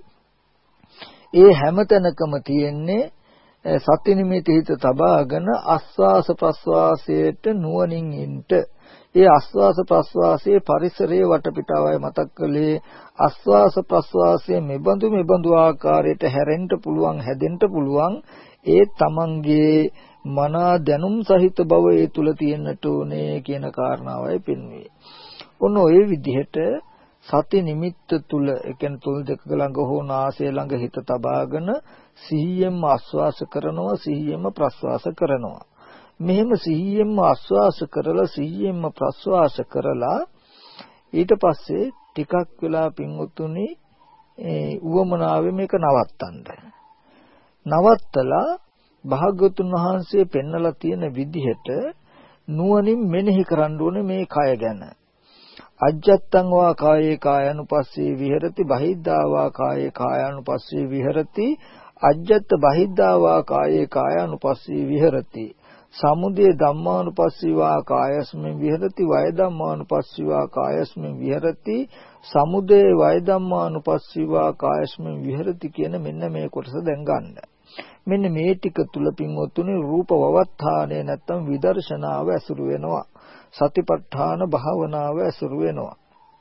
ඒ හැමතැනකම තියෙන්නේ සති නිමිති හිත තබාගෙන ආස්වාස ප්‍රස්වාසයට නුවණින් ඉන්න. ඒ ආස්වාස ප්‍රස්වාසයේ පරිසරයේ වටපිටාවයි මතක් කළේ ආස්වාස ප්‍රස්වාසයේ මෙබඳු මෙබඳු ආකාරයට හැරෙන්න පුළුවන් හැදෙන්න පුළුවන් ඒ තමන්ගේ මන දැනුම් සහිත බව ඒ තුල තියෙන්නට ඕනේ කියන කාරණාවයි පෙන්වන්නේ. ඔන්න ඔය විදිහට සති නිමිත්ත තුල ඒ කියන්නේ තුල් දෙක ළඟ හෝ නාසය ළඟ හිත තබාගෙන සිහියෙන්ම ආස්වාස කරනවා සිහියෙන්ම ප්‍රස්වාස කරනවා. මෙහෙම සිහියෙන්ම ආස්වාස කරලා සිහියෙන්ම ප්‍රස්වාස කරලා ඊට පස්සේ ටිකක් වෙලා පින්වුතුනි ඒ උවමනාවේ මේක නවත්තන්න. නවත්තලා භාග්‍යවතුන් වහන්සේ පෙන්නලා තියෙන විදිහට නුවණින් මෙනෙහි කරන්න ඕනේ මේ කය ගැන. අජ්ජත්තං වා කායේ කායानुපස්සී විහෙරති බහිද්ධා වා කායේ කායानुපස්සී විහෙරති අජ්ජත්ත බහිද්ධා වා කායේ කායानुපස්සී විහෙරති සමුදය ධම්මානුපස්සී වා කායස්මින් විහෙරති වය ධම්මානුපස්සී වා කායස්මින් විහෙරති සමුදය වය ධම්මානුපස්සී වා කායස්මින් විහෙරති කියන මෙන්න මේ කොටස දැන් ගන්න. මෙන්න මේ ටික තුල පින්වතුනි රූප වවත්තානේ නැත්තම් විදර්ශනාව ඇසුරු වෙනවා. සතිපට්ඨාන භාවනාව ඇසුරු වෙනවා.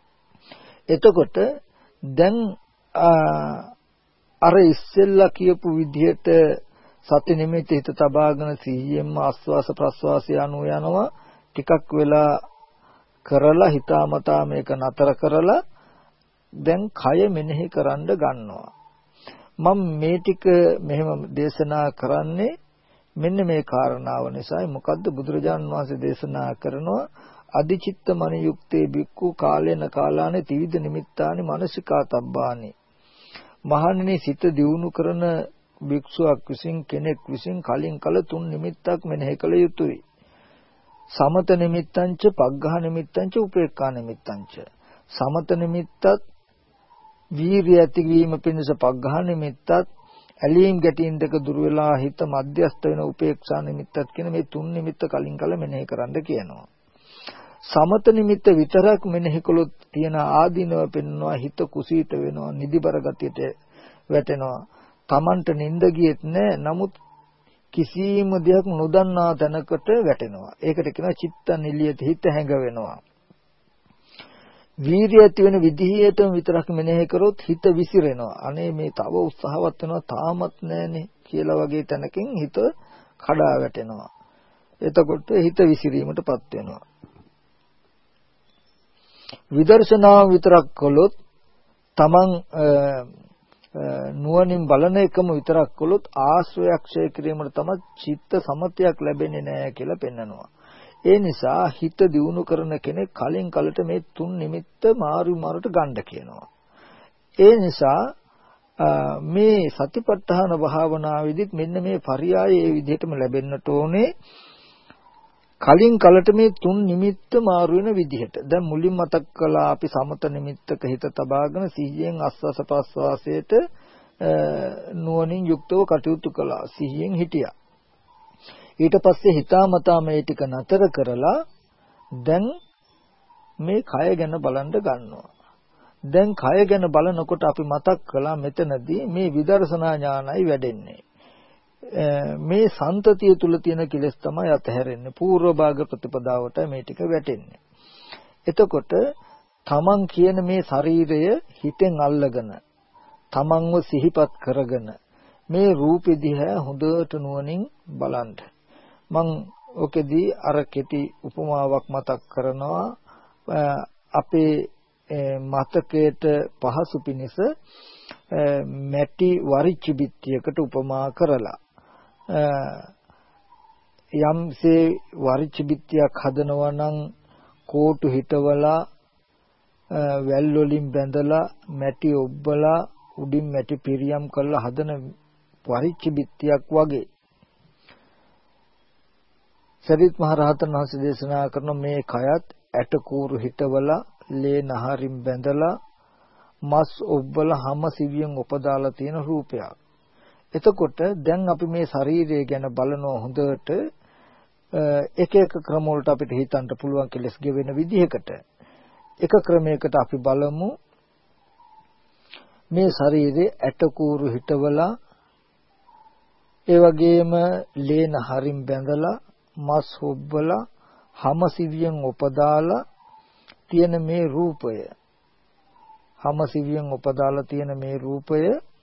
එතකොට දැන් අර ඉස්සෙල්ලා කියපු විදිහට සති නිමිති හිත තබාගෙන සිහියෙන්ම ආස්වාස ප්‍රස්වාසය අනු යනවා. ටිකක් වෙලා කරලා හිතාමතා මේක නතර කරලා දැන් කය මෙනෙහි කරන්න ගන්නවා. මම මේ ටික මෙහෙම දේශනා කරන්නේ මෙන්න මේ කාරණාව නිසායි. මොකද්ද බුදුරජාණන් වහන්සේ දේශනා කරනවා අදිචිත්ත මනියුක්තේ බික්කු කාලේන කාලානේ ත්‍රිවිධ නිමිත්තානි මනසිකා තබ්බානි. මහණෙනි සිත දියුණු කරන භික්ෂුවක් විසින් කෙනෙක් විසින් කලින් කල තුන් නිමිත්තක් මෙනෙහි කළ යුතුයි. සමත නිමිත්තංච පග්ඝහ නිමිත්තංච උපේක්ඛා නිමිත්තංච. සමත නිමිත්තත් වීර්ය ඇතිවීම පිණිස පග්ඝහ නිමිත්තත් ඇලීම් ගැටීම් දෙක දුර වෙලා හිත මධ්‍යස්ත වෙන උපේක්ෂා නිමිත්තත් කියන මේ තුන් නිමිත්ත කලින් කල මෙනෙහි කරන්න කියනවා. සමත නිමිත්ත විතරක් මෙනෙහි කළොත් තියෙන ආදීනව පෙන්නවා හිත කුසීත වෙනවා නිදිබර ගතියට වැටෙනවා. Tamanට නිින්ද ගියෙත් නෑ. නමුත් කිසිම දෙයක් නොදන්නා තැනකට වැටෙනවා. ඒකට කියනවා චිත්ත නිලියත හිත හැඟ වෙනවා. වීර්යය ඇති වෙන විදිහටම විතරක් මෙනෙහි කරොත් හිත විසිරෙනවා. අනේ මේ තව උත්සාහවත් වෙනවා තාමත් නෑනේ කියලා වගේ තැනකින් හිත කඩා වැටෙනවා. එතකොට හිත විසිරීමටපත් වෙනවා. විදර්ශනාව විතරක් කළොත් තමන් නුවණින් බලන එකම විතරක් කළොත් ආශ්‍රයක් ඡය කිරීමට තමයි චිත්ත සමතයක් ලැබෙන්නේ නැහැ කියලා පෙන්නනවා. ඒ නිසා හිත දියුණු කරන කෙනෙක් කලින් කලට මේ තුන් නිමිත්ත මාරු මාරුට ගන්න කියනවා. ඒ නිසා මේ සතිපට්ඨාන භාවනාවේදීත් මෙන්න මේ පරියාය ඒ විදිහටම ලැබෙන්නට ඕනේ. කලින් කලට මේ තුන් නිමිත්ත මාරු වෙන විදිහට. දැන් මුලින් මතක් කළා අපි සමත නිමිත්තක හිත තබාගෙන සිහියෙන් ආස්වාස ප්‍රස්වාසයට නුවණින් යුක්තව කටයුතු කළා. සිහියෙන් හිටියා. ඊට පස්සේ හිතාමතා මේ ටික නතර කරලා දැන් මේ කය ගැන බලන්න ගන්නවා. දැන් කය ගැන බලනකොට අපි මතක් කළා මෙතනදී මේ විදර්ශනා ඥානයි වැඩෙන්නේ. මේ සන්තතිය තුල තියෙන කෙලෙස් තමයි අතහැරෙන්නේ. පූර්ව භාග ප්‍රතිපදාවට මේ ටික වැටෙන්නේ. එතකොට තමන් කියන මේ ශරීරය හිතෙන් අල්ලගෙන තමන්ව සිහිපත් කරගෙන මේ රූපෙ දිහා හොඳට නුවණින් බලන්න. මං ඔකෙදී අර කෙටි උපමාවක් මතක් කරනවා. අපේ මතකයට පහසු පිණිස මැටි වරිච්චි බිත්තියකට උපමා කරලා යම්සේ වරිච්චි බිත්තියක් හදනවා නම් කෝටු හිටවලා වැල් වලින් බැඳලා මැටි ඔබ්බලා උඩින් මැටි පිරියම් කරලා හදන වරිච්චි බිත්තියක් වගේ සරිත් මහ රහතන් වහන්සේ දේශනා කරන මේ කයත් ඇට කූරු හිටවලා ලේ නහරින් බැඳලා මස් ඔබ්බලා හැම සිවියෙන් උපදාලා තියෙන රූපයක්. එතකොට දැන් අපි මේ ශරීරය ගැන බලනවා හොඳට එක එක ක්‍රම වලට අපිට හිතන්න පුළුවන් කෙලස් ගෙවෙන විදිහකට. එක ක්‍රමයකට අපි බලමු මේ ශරීරයේ ඇට කූරු හිටවලා ඒ වගේම ලේ නහරින් බැඳලා මස් හොබ්බලා හැම සිවියෙන් උපදාලා තියෙන මේ රූපය හැම සිවියෙන් උපදාලා තියෙන මේ රූපය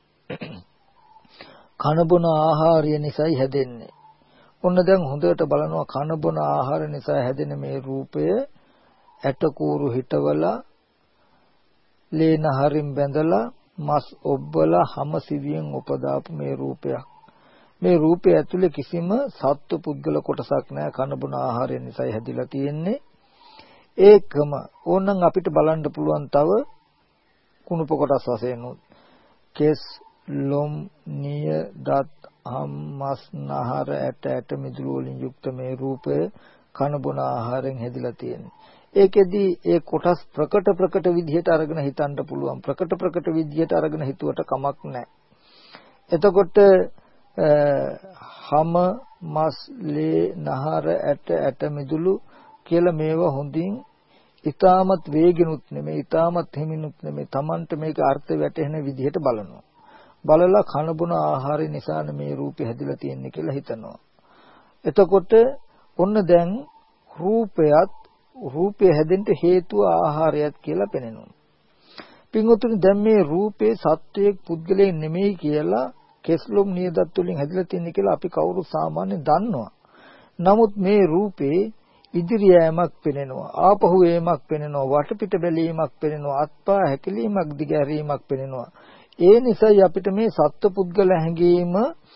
කන බොන ආහාරය නිසායි හැදෙන්නේ. ඔන්න දැන් හොඳට බලනවා කන බොන ආහාර නිසා හැදෙන මේ රූපය ඇට කූරු හිටවලා ලේ නහරින් බැඳලා මස් ඔබ්බලා හැම සිවියෙන් උපදාපු මේ රූපයක්. මේ රූපය ඇතුලේ කිසිම සත්ව පුද්ගල කොටසක් නැහැ. කන බොන ආහාරය නිසායි හැදිලා තියෙන්නේ. ඒකම ඕනනම් අපිට බලන්න පුළුවන් තව කුණුප කොටස් වශයෙන් කෙස් ලොම් නිය දත් හම් මස් නහර ඇට ඇට මිදුළු වලින් යුක්ත මේ රූපය කන බොන ආහාරයෙන් හැදිලා තියෙන්නේ. ඒකෙදි ඒ කොටස් ප්‍රකට ප්‍රකට විදිහට අරගෙන හිතන්න පුළුවන්. ප්‍රකට ප්‍රකට විදිහට අරගෙන හිතුවට කමක් නැහැ. එතකොට හම මස් ලේ නහර ඇට ඇට මිදුළු කියලා මේවා හොඳින් ඊටමත් වේගිනුත් නෙමෙයි ඊටමත් හිමිනුත් නෙමෙයි Tamanට මේක අර්ථ වැටහෙන විදිහට බලනවා. බලලා කන බොන ආහාරය නිසානේ මේ රූපය හැදිලා තියෙන්නේ කියලා හිතනවා. එතකොට ඔන්න දැන් රූපයත් රූපය හැදෙන්න හේතුව ආහාරයත් කියලා පෙනෙනවා. පින්වතුනි දැන් මේ රූපේ සත්වයේ පුද්ගලයෙක් නෙමෙයි කියලා කෙස්ලොම් නියදත් වලින් හැදිලා තියෙන්නේ කියලා අපි කවුරු සාමාන්‍යයෙන් දන්නවා. නමුත් මේ රූපේ ඉදිරි යෑමක් පෙනෙනවා, ආපහු යෑමක් පෙනෙනවා, වටපිට බැලීමක් පෙනෙනවා, අත්පා හැකිලීමක් දිගහැරීමක් පෙනෙනවා. ඒ නිසායි අපිට මේ සත්පුද්ගල හැඟීම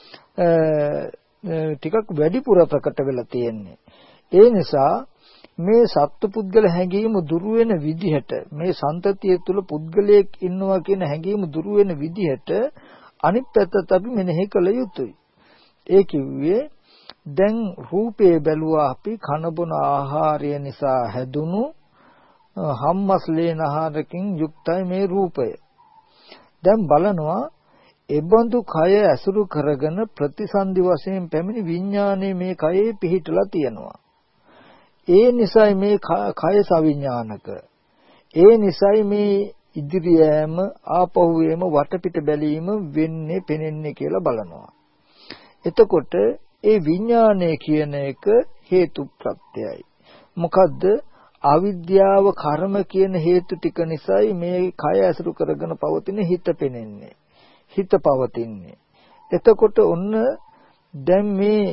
ටිකක් වැඩිපුර ප්‍රකට වෙලා තියෙන්නේ. ඒ නිසා මේ සත්පුද්ගල හැඟීම දුරු වෙන විදිහට මේ සන්තතිය තුළ පුද්ගලයෙක් ඉන්නවා කියන හැඟීම දුරු වෙන විදිහට අනිත් පැත්තත් අපි මෙනෙහි කළ යුතුයි. ඒ කිව්වේ දැන් රූපේ බැලුවා අපි කන බොන ආහාරය නිසා හැදුණු හම්මස්ලේ නහරකින් යුක්තයි මේ රූපය. දැන් බලනවා එබඳු කය ඇසුරු කරගෙන ප්‍රතිසන්දි වශයෙන් පැමිණි විඥානයේ මේ කයේ පිහිටලා තියෙනවා. ඒ නිසයි මේ කය සවිඥානික. ඒ නිසයි මේ ඉදිරියෑම ආපහු වීම වටපිට බැලීම වෙන්නේ පෙනෙන්නේ කියලා බලනවා. එතකොට ඒ විඥානය කියන එක හේතු ප්‍රත්‍යයයි. මොකද්ද? අවිද්‍යාව කර්ම කියන හේතු ටික නිසායි මේ කය ඇසුරු කරගෙන පවතින හිත පෙනෙන්නේ. හිත පවතින්නේ. එතකොට ඔන්න දැන් මේ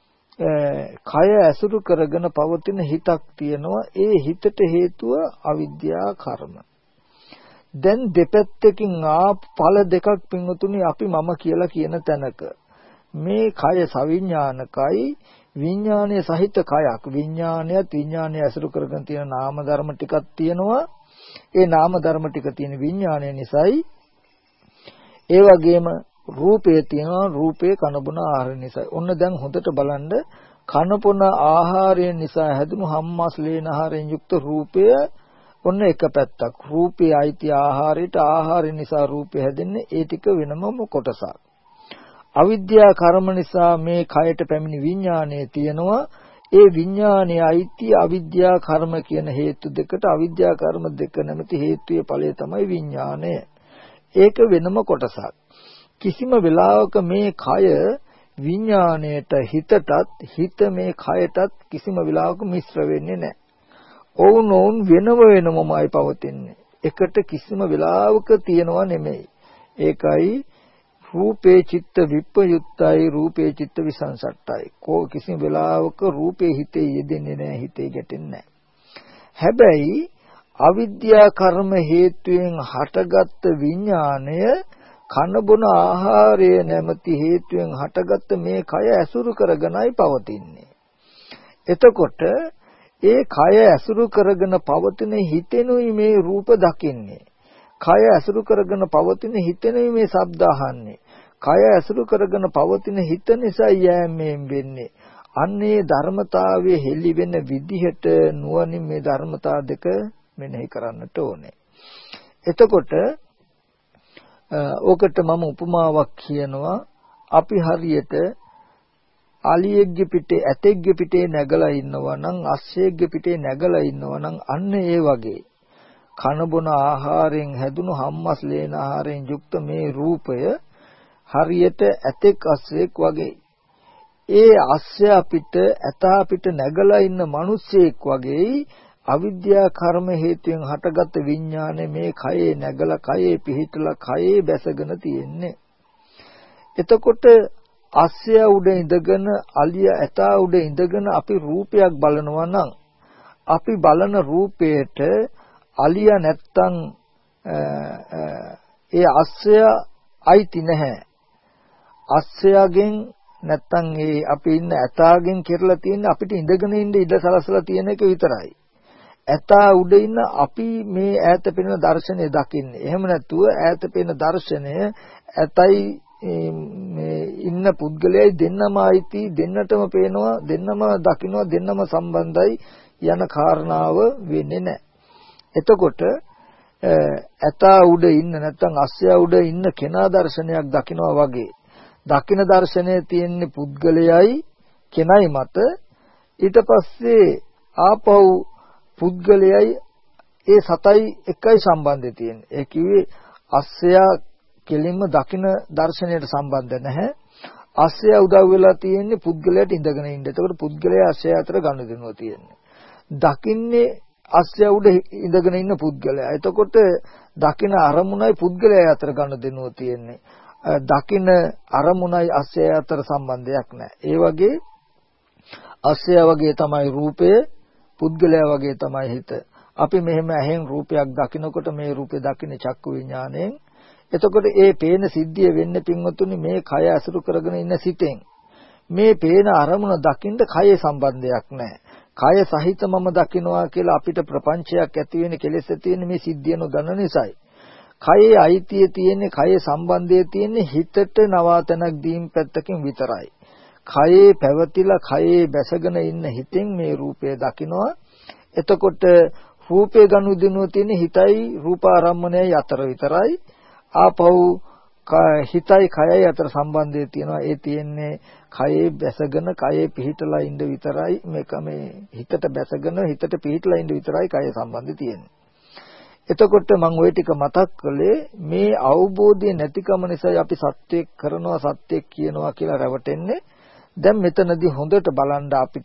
කය ඇසුරු කරගෙන පවතින හිතක් තියෙනවා. ඒ හිතට හේතුව අවිද්‍යා කර්ම. දැන් දෙපැත්තකින් ආ ඵල දෙකක් පින්වතුනි අපි මම කියලා කියන තැනක මේ කය සවිඥානිකයි විඥානයේ සහිත කයක්. විඥානයත් විඥානය ඇසුරු කරගෙන තියෙන නාම ධර්ම ටිකක් තියෙනවා. ඒ නාම ධර්ම ටික තියෙන විඥානය නිසායි. ඒ වගේම රූපය තියෙනවා. රූපේ කනබුන ආහාරය නිසායි. ඔන්න දැන් හොඳට බලන්න කනබුන ආහාරය නිසා හැදුණු හම්මස්ලේන ආහාරයෙන් යුක්ත රූපය ඔන්න එක පැත්තක්. රූපේ අයිති ආහාරයට ආහාරය නිසා රූපය හැදෙන්නේ. ඒ ටික වෙනම කොටසක්. අවිද්‍යා කර්ම නිසා මේ කයට පැමිණි විඥානය තියෙනවා. ඒ විඥානයේ අයිති අවිද්‍යා කර්ම කියන හේතු දෙකට අවිද්‍යා කර්ම දෙක නැමැති හේතුයේ ඵලය තමයි විඥානය. ඒක වෙනම කොටසක්. කිසිම වෙලාවක මේ කය විඥාණයට හිතටත් හිත මේ කයටත් කිසිම වෙලාවක මිශ්‍ර වෙන්නේ නැහැ. ඔවුනොවුන් වෙනම වෙනමමයි පවතින්නේ. එකට කිසිම වෙලාවක තියනවා නෙමෙයි. ඒකයි රූපේ චිත්ත විප්පයුත්තයි රූපේ චිත්ත විසංසට්ටයි. කෝ කිසිම වෙලාවක රූපේ හිතේ යෙදෙන්නේ නැහැ, හිතේ ගැටෙන්නේ නැහැ. හැබැයි අවිද්‍යා කර්ම හේතුයෙන් හටගත් විඥාණය කන බොන ආහාරය නැමැති හේතුයෙන් හටගත් මේ කය ඇසුරු කරගෙනයි පවතින්නේ. එතකොට ඒ කය ඇසුරු කරගෙන පවතින හිතෙනුයි මේ රූප දකින්නේ. කය ඇසුරු කරගෙන පවතින හිතෙනුයි මේ ශබ්ද අහන්නේ. කය ඇසුරු කරගෙන පවතින හිත නිසා යෑමෙන් වෙන්නේ. අන්නේ ධර්මතාවයේ හෙළි වෙන විදිහට නුවණින් මේ ධර්මතා දෙක මෙනෙහි කරන්නට ඕනේ. එතකොට ඕකට මම උපමාවක් කියනවා. අපි හරියට අලියෙක්ගේ පිටේ ඇතෙක්ගේ පිටේ නැගලා ඉන්නවා නම් අස්සෙක්ගේ පිටේ නැගලා ඉන්නවා නම් අන්න ඒ වගේ කන බොන ආහාරයෙන් හැදුණු හම්මස් ලේන ආහාරයෙන් යුක්ත මේ රූපය හරියට ඇතෙක් අස්සෙක් වගේ. ඒ අස්සයා පිට ඇතා පිට නැගලා ඉන්න මිනිස්සෙක් වගේ අවිද්‍යා කර්ම හේතුයෙන් හටගත් විඥානේ මේ කයේ නැගලා කයේ පිහිටලා කයේ බැසගෙන තියෙන්නේ. එතකොට අස්සයා උඩ ඉඳගෙන අලිය ඇතා උඩ ඉඳගෙන අපි රූපයක් බලනවා නම් අපි බලන රූපයට අලිය නැත්තම් ඒ අස්සයා අයිති නැහැ. අස්සයාගෙන් නැත්තම් ඒ අපි ඉන්න ඇතාගෙන් කෙරලා තියෙන අපිට ඉඳගෙන ඉන්න ඉඩ සලසලා තියෙන එක විතරයි. ඇතා උඩ ඉන්න අපි මේ ඈත පෙනෙන දර්ශනය දකින්නේ. එහෙම නැතුව ඈත පෙනෙන දර්ශනය ඇතයි මේ ඉන්න පුද්ගලයයි දෙන්නම අයිති, දෙන්නටම පේනවා, දෙන්නම දකින්නවා, දෙන්නම සම්බන්ධයි යන කාරණාව වෙන්නේ නැහැ. එතකොට ඇතා උඩ ඉන්න නැත්තම් අස්සයා උඩ ඉන්න කෙනා දර්ශනයක් දකින්නවා වගේ. දකින දර්ශනයේ තියෙන පුද්ගලයයි කෙනයි මත ඊට පස්සේ ආපහු පුද්ගලයයි ඒ සතයි එකයි සම්බන්ධය තියෙන්නේ. ඒ කිව්වේ අස්සයා කෙලින්ම දකින දර්ශනයට සම්බන්ධ නැහැ. අස්සයා උදව් වෙලා තියෙන්නේ පුද්ගලයාට ඉඳගෙන ඉන්න. ඒකට පුද්ගලයා අස්සයා අතර ගනුදෙනුව තියෙන්නේ. දකින්නේ අස්සයා උඩ ඉඳගෙන ඉන්න පුද්ගලයා. එතකොට දකින අරමුණයි පුද්ගලයා අතර ගනුදෙනුව තියෙන්නේ. දකින අරමුණයි අස්සය අතර සම්බන්ධයක් නැහැ. ඒ වගේ අස්සය වගේ තමයි රූපය, පුද්ගලයා වගේ තමයි හිත. අපි මෙහෙම ඇහෙන් රූපයක් දකිනකොට මේ රූපේ දකින්නේ චක්කු විඥාණයෙන්. එතකොට ඒ පේන සිද්ධිය වෙන්නේ පින්වතුනි මේ කය අසුරු කරගෙන ඉන්න සිතෙන්. මේ පේන අරමුණ දකින්න කයේ සම්බන්ධයක් නැහැ. කය සහිත මම දකින්නවා කියලා අපිට ප්‍රපංචයක් ඇති වෙන කෙලෙස් ඇති වෙන මේ සිද්ධිය නොදන්න නිසායි. කයේ අයිතිය තියෙන්නේ, කයේ සම්බන්ධය තියෙන්නේ හිතට නවාතනක් දීම් පැත්තකින් විතරයි. කයේ පැවතිලා කයේ බැසගෙන ඉන්න හිතෙන් මේ රූපය දකිනවා. එතකොට රූපේ ගනුදෙනුව තියෙන්නේ හිතයි රූපාරම්මණයයි අතර විතරයි. ආපහු හිතයි කයයි අතර සම්බන්ධය තියෙනවා. ඒ තියෙන්නේ කයේ බැසගෙන කයේ පිහිටලා ඉන්න විතරයි. මේක මේ හිතට බැසගෙන හිතට පිහිටලා ඉන්න විතරයි කයේ සම්බන්ධය තියෙන්නේ. එතකොට මම ওই ටික මතක් කළේ මේ අවබෝධය නැතිකම නිසා අපි සත්‍යයක් කරනවා සත්‍යයක් කියනවා කියලා රැවටෙන්නේ. දැන් මෙතනදී හොඳට බලන්න අපිට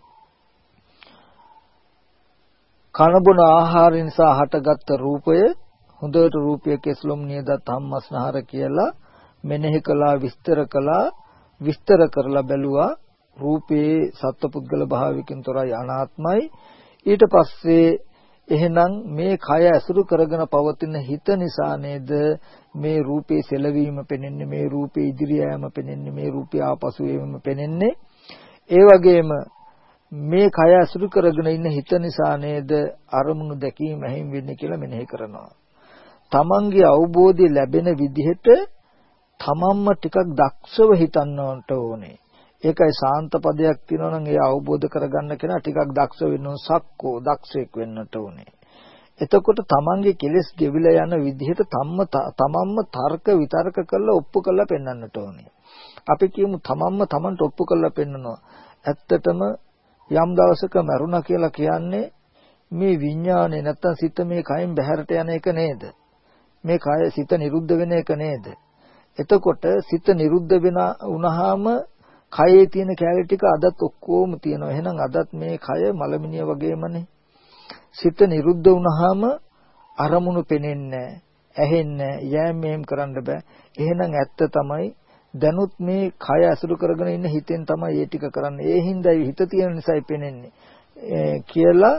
කන බොන ආහාර නිසා හටගත්ත රූපය හොඳට රූපය කෙස්ලොම් නියදත් හම්මස්නහර කියලා මෙනෙහි කළා, විස්තර කළා, විස්තර කරලා බැලුවා රූපේ සත්පුද්ගල භාවයකින් තොරයි අනාත්මයි. ඊට පස්සේ එහෙනම් මේ කය ඇසුරු කරගෙන පවතින හිත නිසා නේද මේ රූපේ සෙලවීම පෙනෙන්නේ, මේ රූපේ ඉදිරිය යාම පෙනෙන්නේ, මේ රූපය ආපසු වීම පෙනෙන්නේ. ඒ වගේම මේ කය ඇසුරු කරගෙන ඉන්න හිත නිසා නේද අරමුණු දැකීම හැම වෙන්නේ කියලා මෙනෙහි කරනවා. තමන්ගේ අවබෝධය ලැබෙන විදිහට තමන්ම ටිකක් දක්ෂව හිතන්නට ඕනේ. ඒකයි සාන්ත පදයක් තියෙනවා නම් ඒ අවබෝධ කරගන්න කෙනා ටිකක් දක්ෂ වෙන්න ඕන, සක්කෝ දක්ෂෙක් වෙන්නට ඕනේ. එතකොට තමන්ගේ කෙලෙස් ගෙවිලා යන විදිහට තම්ම තමන්ම තර්ක විතර්ක කරලා ඔප්පු කරලා පෙන්වන්නට ඕනේ. අපි කියමු තමන්ම තමන්ට ඔප්පු කරලා පෙන්නනවා. ඇත්තටම යම් දවසක මරුණා කියලා කියන්නේ මේ විඥානේ නැත්තම් සිත මේ කයෙන් බැහැරට යන එක නේද? මේ කය සිත නිරුද්ධ වෙන එක නේද? එතකොට සිත නිරුද්ධ වෙන වුණාම කයේ තියෙන කැලේ ටික අදත් ඔක්කොම තියෙනවා. එහෙනම් අදත් මේ කය මලමිනිය වගේමනේ. සිත නිරුද්ධ වුණාම අරමුණු පෙනෙන්නේ, ඇහෙන්නේ, යෑම මේම් කරන්න බෑ. එහෙනම් ඇත්ත තමයි දැනුත් මේ කය අසුරු කරගෙන ඉන්න හිතෙන් තමයි මේ ටික කරන්නේ. ඒ හින්දායි හිත තියෙන නිසායි පෙනෙන්නේ කියලා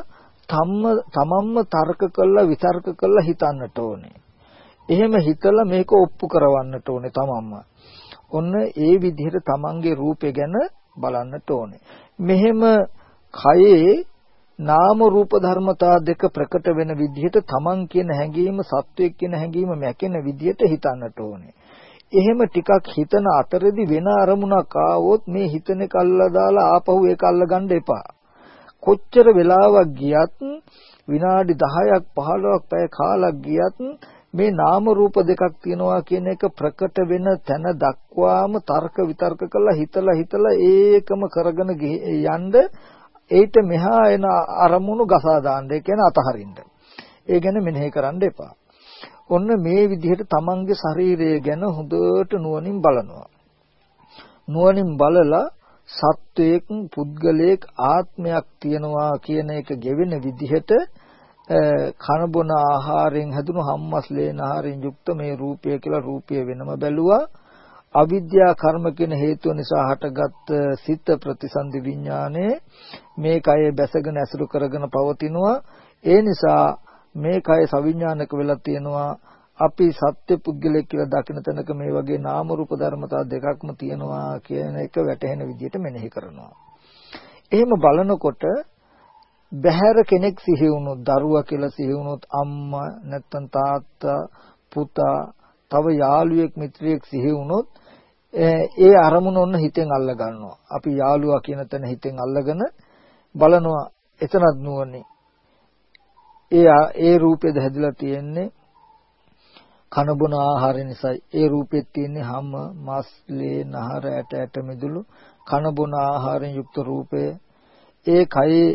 තම්ම තමන්ම තර්ක කළා විතර්ක කළා හිතන්නට ඕනේ. එහෙම හිතලා මේක ඔප්පු කරවන්නට ඕනේ තමන්ම. ඔන්න ඒ විදිහට තමන්ගේ රූපය ගැන බලන්නට ඕනේ. මෙහෙම කයේ නාම රූප ධර්මතා දෙක ප්‍රකට වෙන විදිහට තමන් කියන හැඟීම සත්වයක් කියන හැඟීම මැකෙන විදිහට හිතන්නට ඕනේ. එහෙම ටිකක් හිතන අතරේදී වෙන අරමුණක් ආවොත් මේ හිතන එක අල්ලලා දාලා ආපහු ඒක අල්ලගන්න එපා. කොච්චර වෙලාවක් ගියත් විනාඩි දහයක් පහළොවක් පැය කාලක් ගියත් මේ නාම රූප දෙකක් තියෙනවා කියන එක ප්‍රකට වෙන තැන දක්වාම තර්ක විතර්ක කළා හිතලා හිතලා ඒකම කරගෙන යන්න ඒිට මෙහා එන අරමුණු ගසා දාන්න. ඒ කියන්නේ අතහරින්න. ඒ ගැන මෙනෙහි කරන්න එපා. ඔන්න මේ විදිහට තමන්ගේ ශරීරය ගැන හොඳට නුවණින් බලනවා. නුවණින් බලලා සත්වයක පුද්ගලයක ආත්මයක් තියනවා කියන එක ගෙවෙන විදිහට කන බොන ආහාරයෙන් හැදුණු හම්මස්ලේන ආහාරයෙන් යුක්ත මේ රූපය කියලා රූපය වෙනම බැලුවා. අවිද්‍යා කර්ම කියන හේතුව නිසා හටගත් සිත ප්‍රතිසන්දි විඥානේ මේ කය බැසගෙන ඇසුරු කරගෙන පවතිනවා. ඒ නිසා මේ කය සවිඥානික වෙලා තියෙනවා. අපි සත්‍ය පුද්ගලයෙක් කියලා දකින තැනක මේ වගේ නාම රූප ධර්මතා දෙකක්ම තියෙනවා කියන එක වැටහෙන විදිහට මෙනෙහි කරනවා. එහෙම බලනකොට බහැර කෙනෙක් සිහි වුණොත්, දරුවා කියලා සිහි වුණොත්, අම්මා නැත්නම් තාත්තා පුතා තව යාළුවෙක් මිත්‍රයෙක් සිහි වුණොත් ඒ අරමුණ ඔන්න හිතෙන් අල්ල ගන්නවා. අපි යාළුවා කියන තැන හිතෙන් අල්ලගෙන බලනවා. එතනත් නුවණේ ඒ ඒ රූපෙද හැදිලා තියෙන්නේ කන බොන ආහාර නිසායි. ඒ රූපෙත් තියෙන්නේ හැම මස් ලේ නහර ඇට ඇට මිදුළු කන බොන ආහාරයෙන් යුක්ත රූපය. ඒ කයේ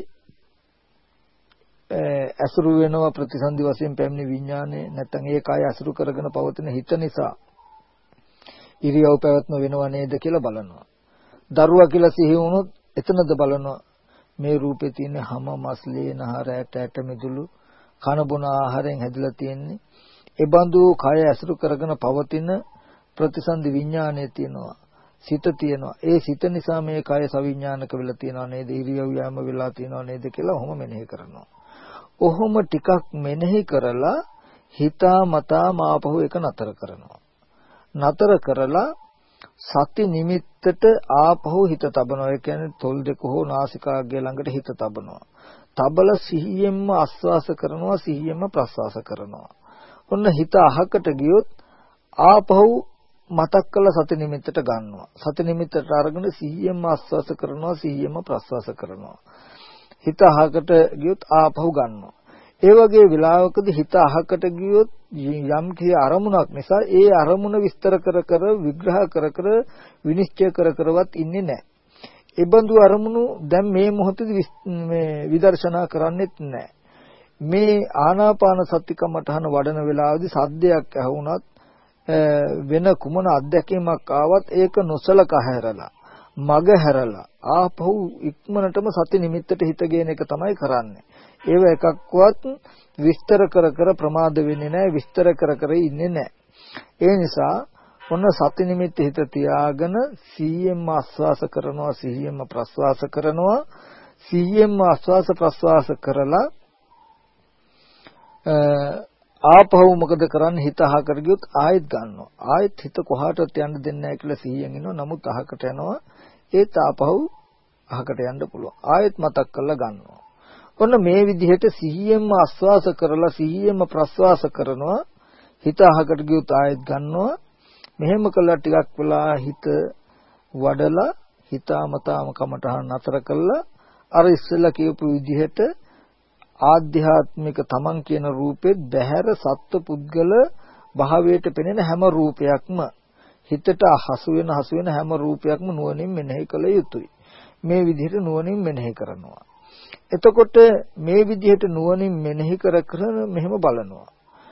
අසුරු වෙනවා ප්‍රතිසන්දි වශයෙන් පැමිණි විඥානේ නැත්නම් ඒ කය අසුරු කරගෙන පවතින හිත නිසා ඉරියව් පැවැත්ම වෙනව නේද කියලා බලනවා. දරුවා කියලා සිහි වුණොත් එතනද බලනවා මේ රූපේ තියෙන හැම මස්ලේ නහර ඇට ඇට මිදුළු කන බොන ආහාරයෙන් හැදිලා තියෙන්නේ. ඒ බඳු කය අසුරු කරගෙන පවතින ප්‍රතිසන්දි විඥානය තියෙනවා. සිත තියෙනවා. ඒ සිත නිසා මේ කය සවිඥානික වෙලා තියෙනවා නේද? ඉරියව් යාම වෙලා තියෙනවා නේද කියලා ඔහොම මෙනෙහි කරනවා. ඔහොම ටිකක් මෙනෙහි කරලා හිතා මතා මාපහු එක නතර කරනවා. නතර කරලා සති නිමිත්තට ආපහු හිත තබනවා. ඒ කියන්නේ තොල් දෙක හෝ නාසිකාග්‍රය ළඟට හිත තබනවා. තබල සිහියෙන්ම ආස්වාස කරනවා, සිහියෙන්ම ප්‍රස්වාස කරනවා. ඔන්න හිත අහකට ගියොත් ආපහු මතක් කරලා සති නිමිත්තට ගන්නවා. සති නිමිත්තට අරගෙන සිහියෙන්ම ආස්වාස කරනවා, සිහියෙන්ම ප්‍රස්වාස කරනවා. හිත අහකට ගියොත් ආපහු ගන්නවා. ඒ වගේ වෙලාවකදී හිත අහකට ගියොත් යම් කිසි අරමුණක් නිසා ඒ අරමුණ විස්තර කර කර විග්‍රහ කර කර විනිශ්චය කර කරවත් ඉන්නේ නැහැ. ඒ බඳු අරමුණු දැන් මේ මොහොතේදී මේ විදර්ශනා කරන්නෙත් නැහැ. මේ ආනාපාන සති කමඨහන වඩන වෙලාවේදී සද්දයක් ඇහුණත් වෙන කුමන අත්දැකීමක් ආවත් ඒක නොසලකා හැරලා මග හැරලා ආපහු ඉක්මනටම සති නිමිත්තට හිත ගේන එක තමයි කරන්නේ. ඒව එකක්වත් විස්තර කර කර ප්‍රමාද වෙන්නේ නැහැ, විස්තර කර කර ඉන්නේ නැහැ. ඒ නිසා ඔන්න සති නිමිත්ත හිත තියාගෙන සිහියෙන්ම ආස්වාස කරනවා, සිහියෙන්ම ප්‍රස්වාස කරනවා, සිහියෙන්ම ආස්වාස ප්‍රස්වාස කරලා ආපහු මොකද කරන්නේ? හිත අහකට ගියොත් ආයෙත් ගන්නවා. ආයෙත් හිත කොහාටවත් යන්න දෙන්නේ නැහැ කියලා සිහියෙන් ඉන්නවා. නමුත් අහකට යනවා. ඒත් ආපහු අහකට යන්න පුළුවන්. ආයෙත් මතක් කරලා ගන්නවා. ඔන්න මේ විදිහට සිහියෙන්ම ආස්වාස කරලා සිහියෙන්ම ප්‍රස්වාස කරනවා. හිත අහකට ගියොත් ආයෙත් ගන්නවා. මෙහෙම කළා ටිකක් වෙලා හිත වඩලා හිතාමතාම කමටහන් නතර කළා. අර ඉස්සෙල්ලා කියපු විදිහට ආධ්‍යාත්මික තමන් කියන රූපෙත් බහැර සත්ව පුද්ගල භාවයට පෙනෙන හැම රූපයක්ම හිතට හසු වෙන හසු වෙන හැම රූපයක්ම නුවණින් මෙනෙහි කළ යුතුයි. මේ විදිහට නුවණින් මෙනෙහි කරනවා. එතකොට මේ විදිහට නුවණින් මෙනෙහි කර කර මෙහෙම බලනවා.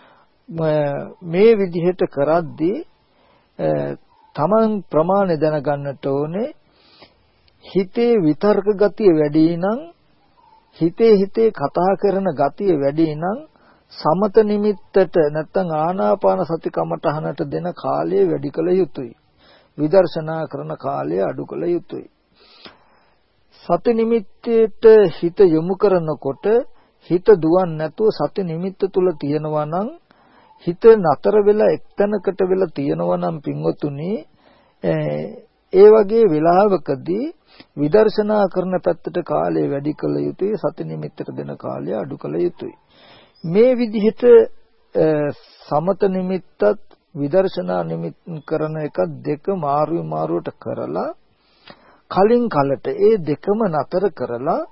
මේ විදිහට කරද්දී තමන් ප්‍රමාණය දැනගන්නට ඕනේ. හිතේ විතර්ක ගතිය වැඩි නම් හිතේ හිතේ කතා කරන ගතිය වැඩි නම් සමත නිමිත්තට නැත්නම් ආනාපාන සති කමඨහනට දෙන කාලය වැඩි කළ යුතුයි. විදර්ශනා කරන කාලය අඩු කළ යුතුයි. සති නිමිත්තේට හිත යොමු කරනකොට හිත දුවන්නේ නැතුව සති නිමිත්ත තුල තියෙනවා නම් හිත නතර වෙලා එක්තැනකට වෙලා තියෙනවා නම් පින්වතුනි ඒ වගේ වෙලාවකදී විදර්ශනා කරන පැත්තට කාලය වැඩි කළ යුතුයි සති නිමිත්තට දෙන කාලය අඩු කළ යුතුයි මේ විදිහට සමත නිමිත්තත් විදර්ශනා නිමිත්ත කරන එක දෙක මාරු මාරුවට කරලා කලින් කලට ඒ දෙකම නතර කරලා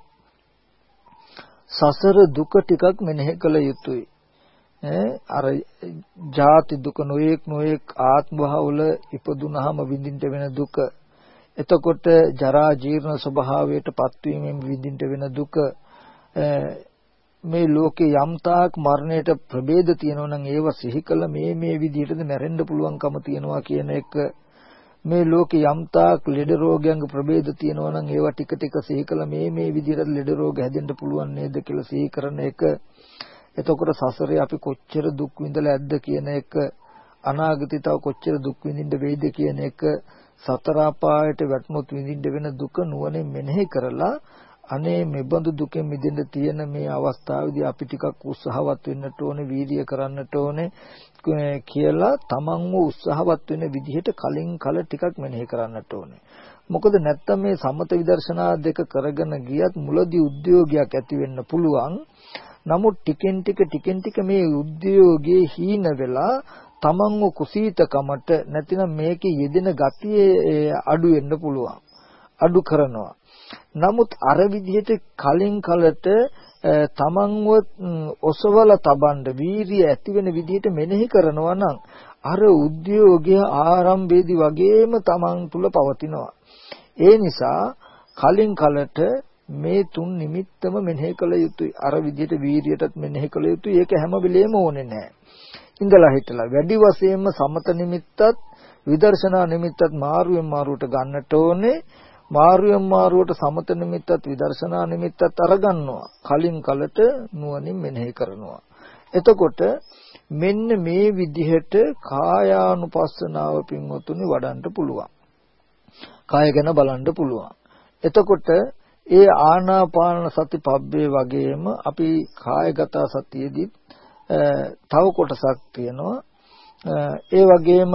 සසර දුක ටිකක් මෙනෙහි කළ යුතුයි ඈ අර ජාති දුක නොඑක් නොඑක් ආත්ම භාවවල ඉපදුනහම විඳින්න වෙන දුක එතකොට ජරා ජීර්ණ ස්වභාවයට පත්වීමෙන් විඳින්න වෙන දුක මේ ලෝකේ යම්තාක් මරණයට ප්‍රභේද තියෙනවා නම් ඒව සිහි කළ මේ මේ විදිහටද මැරෙන්න පුළුවන්කම තියෙනවා කියන එක මේ ලෝකේ යම්තාක් ලෙඩ රෝගයන්ගේ ප්‍රභේද තියෙනවා නම් ඒවා ටික ටික සිහි කළ මේ මේ විදිහට ලෙඩ රෝග හැදෙන්න පුළුවන් නේද කියලා සිහි කරන එක එතකොට සසරේ අපි කොච්චර දුක් විඳලා ඇද්ද කියන එක අනාගතේ තව කොච්චර දුක් විඳින්න වෙයිද කියන එක සතර අපායට වැටුනොත් විඳින්න වෙන දුක නුවණින් මෙනෙහි කරලා අනේ මෙබඳු දුකෙන් මිදෙන්න තියෙන මේ අවස්ථාවේදී අපි ටිකක් උත්සාහවත් වෙන්නට ඕනේ වීර්ය කරන්නට ඕනේ කියලා තමන්ව උත්සාහවත් වෙන විදිහට කලින් කල ටිකක් මෙනෙහි කරන්නට ඕනේ. මොකද නැත්තම් මේ සමත විදර්ශනා දෙක කරගෙන ගියත් මුලදී උද්‍යෝගයක් ඇති වෙන්න පුළුවන්. නමුත් ටිකෙන් ටික ටිකෙන් ටික මේ උද්‍යෝගයේ හීන වෙලා තමන්ව කුසීතකමට නැතිනම් මේකේ යෙදෙන ගතිය අඩු වෙන්න පුළුවන්. අඩු කරනවා. නමුත් අර විදිහට කලින් කලට තමන්ව ඔසවලා තබන්න වීරිය ඇති වෙන විදිහට මෙනෙහි කරනවා නම් අර උද්‍යෝගය ආරම්භයේදී වගේම තමන් තුල පවතිනවා. ඒ නිසා කලින් කලට මේ තුන් නිමිත්තම මෙනෙහි කළ යුතුයි. අර විදිහට වීරියටත් මෙනෙහි කළ යුතුයි. ඒක හැම වෙලේම ඕනේ නැහැ. ඉඳලා හිටලා වැඩි වශයෙන්ම සමත නිමිත්තත් විදර්ශනා නිමිත්තත් මාරුවෙන් මාරුවට ගන්නට ඕනේ. මාරුවෙන් මාරුවට සමත නිමිත්තත් විදර්ශනා නිමිත්තත් අරගන්නවා. කලින් කලට නුවණින් මෙනෙහි කරනවා. එතකොට මෙන්න මේ විදිහට කායානුපස්සනාව පින්වතුනි වඩන්න පුළුවන්. කාය ගැන බලන්න පුළුවන්. එතකොට ඒ ආනාපාන සති පබ්බේ වගේම අපි කායගත සතියෙදි තව කොටසක් තියෙනවා. ඒ වගේම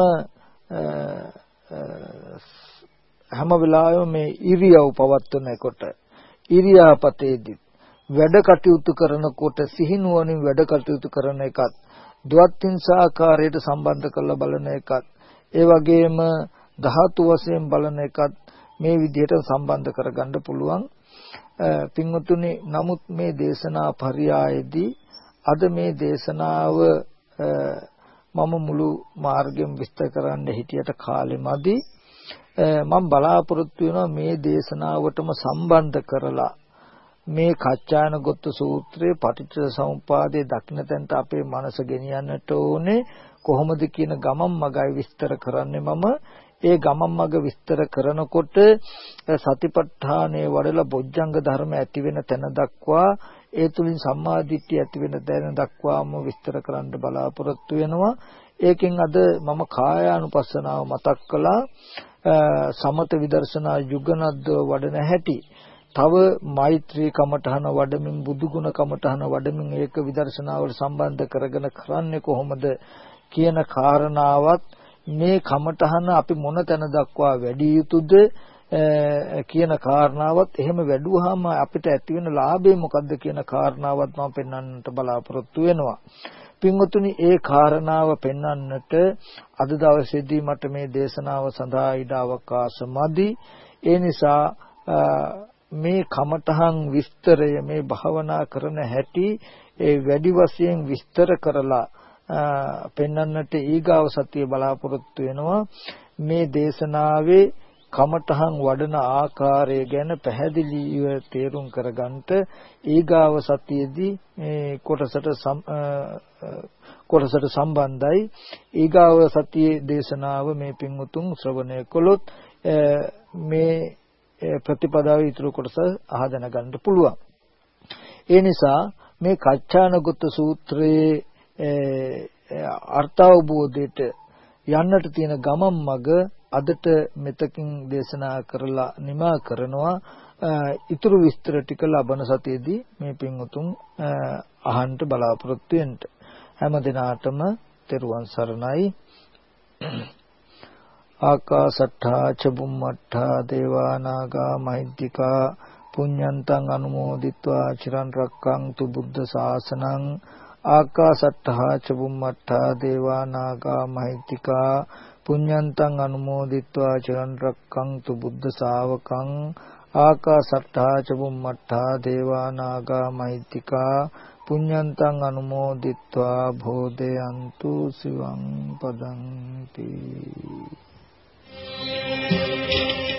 හැම වෙලාවෙම මේ ඉරියව් පවත්වනකොට ඉරියාපතේදී වැඩ කටයුතු කරනකොට සිහිනුවණින් වැඩ කටයුතු කරන එකත් ද්වත්ින්සාකාරයට සම්බන්ධ කරලා බලන එකත් ඒ වගේම ධාතු වශයෙන් බලන එකත් මේ විදිහට සම්බන්ධ කරගන්න පුළුවන්. පින්වතුනි නමුත් මේ දේශනා පරියායේදී අද මේ දේශනාව මම මුළු මාර්ගයෙන් විස්තර කරන්න හිටියට කාලෙ මදි. මම බලාපොරොත්තු වෙනවා මේ දේශනාවටම සම්බන්ධ කරලා මේ කච්චායනගොත්ත සූත්‍රයේ පටිච්ච සමුප්පාදයේ දක්න තැනට අපේ මනස ගෙනියන්නට ඕනේ. කොහොමද කියන ගමම් මගයි විස්තර කරන්නේ මම. ඒ ගමම් මග විස්තර කරනකොට සතිපට්ඨානයේ වඩලා බොජ්ජංග ධර්ම ඇති වෙන තැන දක්වා ඒ තුලින් සම්මාදිට්ඨිය ඇති වෙන තැන දක්වාම විස්තර කරන්න බලාපොරොත්තු වෙනවා. ඒකෙන් අද මම කායානුපස්සනාව මතක් කළා. සමත විදර්ශනා යුගනද්ද වඩන හැටි. තව මෛත්‍රී කමඨහන වඩමින් බුදුගුණ කමඨහන වඩමින් ඒක විදර්ශනාවට සම්බන්ධ කරගෙන කරන්නේ කොහොමද කියන කාරණාවත් මේ කමඨහන අපි මොන තැන දක්වා වැඩි යුතුද කියන කාරණාවත් එහෙම වැඩුවාම අපිට ඇති වෙන ලාභය මොකද්ද කියන කාරණාවත් මම පෙන්වන්නට බලාපොරොත්තු වෙනවා. පින්වතුනි ඒ කාරණාව පෙන්වන්නට අද දවසේදී මට මේ දේශනාව සඳහා ඉඩ අවකාශ මදි. ඒ නිසා මේ කමඨහන් විස්තරය මේ භාවනා කරන හැටි ඒ වැඩි වශයෙන් විස්තර කරලා පෙන්වන්නට ඊගාව සතිය බලාපොරොත්තු වෙනවා. මේ දේශනාවේ කමඨහන් වඩන ආකාරය ගැන පැහැදිලිව තේරුම් කරගන්නට ඊගාව සතියේදී මේ කොටසට කොටසට සම්බන්ධයි. ඊගාව සතියේ දේශනාව මේ පින්වුතුන් ශ්‍රවණය කළොත් මේ ප්‍රතිපදාවේ ඊතුරු කොටස අහගෙන ගන්න පුළුවන්. ඒ නිසා මේ කච්චානගත සූත්‍රයේ අර්ථ අවබෝධයට යන්නට තියෙන ගමම් මඟ අදට මෙතකින් දේශනා කරලා නිමා කරනවා. ඊතුරු විස්තර ටික ලබන සතියේදී මේ පින්වතුන් අහන්න බලාපොරොත්තු වෙන්න. හැම දිනාටම තෙරුවන් සරණයි. ආකාසට්ඨා ච බුම්මට්ඨා දේවා නාග මහිද්దికා පුඤ්ඤන්තං අනුමෝදිත්වා චිරන් රැක්කන්තු බුද්ධ ශාසනං. ආකාසට්ඨා ච බුම්මට්ඨා දේවා නාග මහිද්దికා පුඤ්ඤන්තං අනුමෝදිත්වා චිරන් රැක්කන්තු බුද්ධ ශාවකං. ආකාසට්ඨා ච බුම්මට්ඨා දේවා නාග මහිද්దికා පුඤ්ඤන්තං අනුමෝදිත්වා භෝදයන්තු සිවං පදන්ති.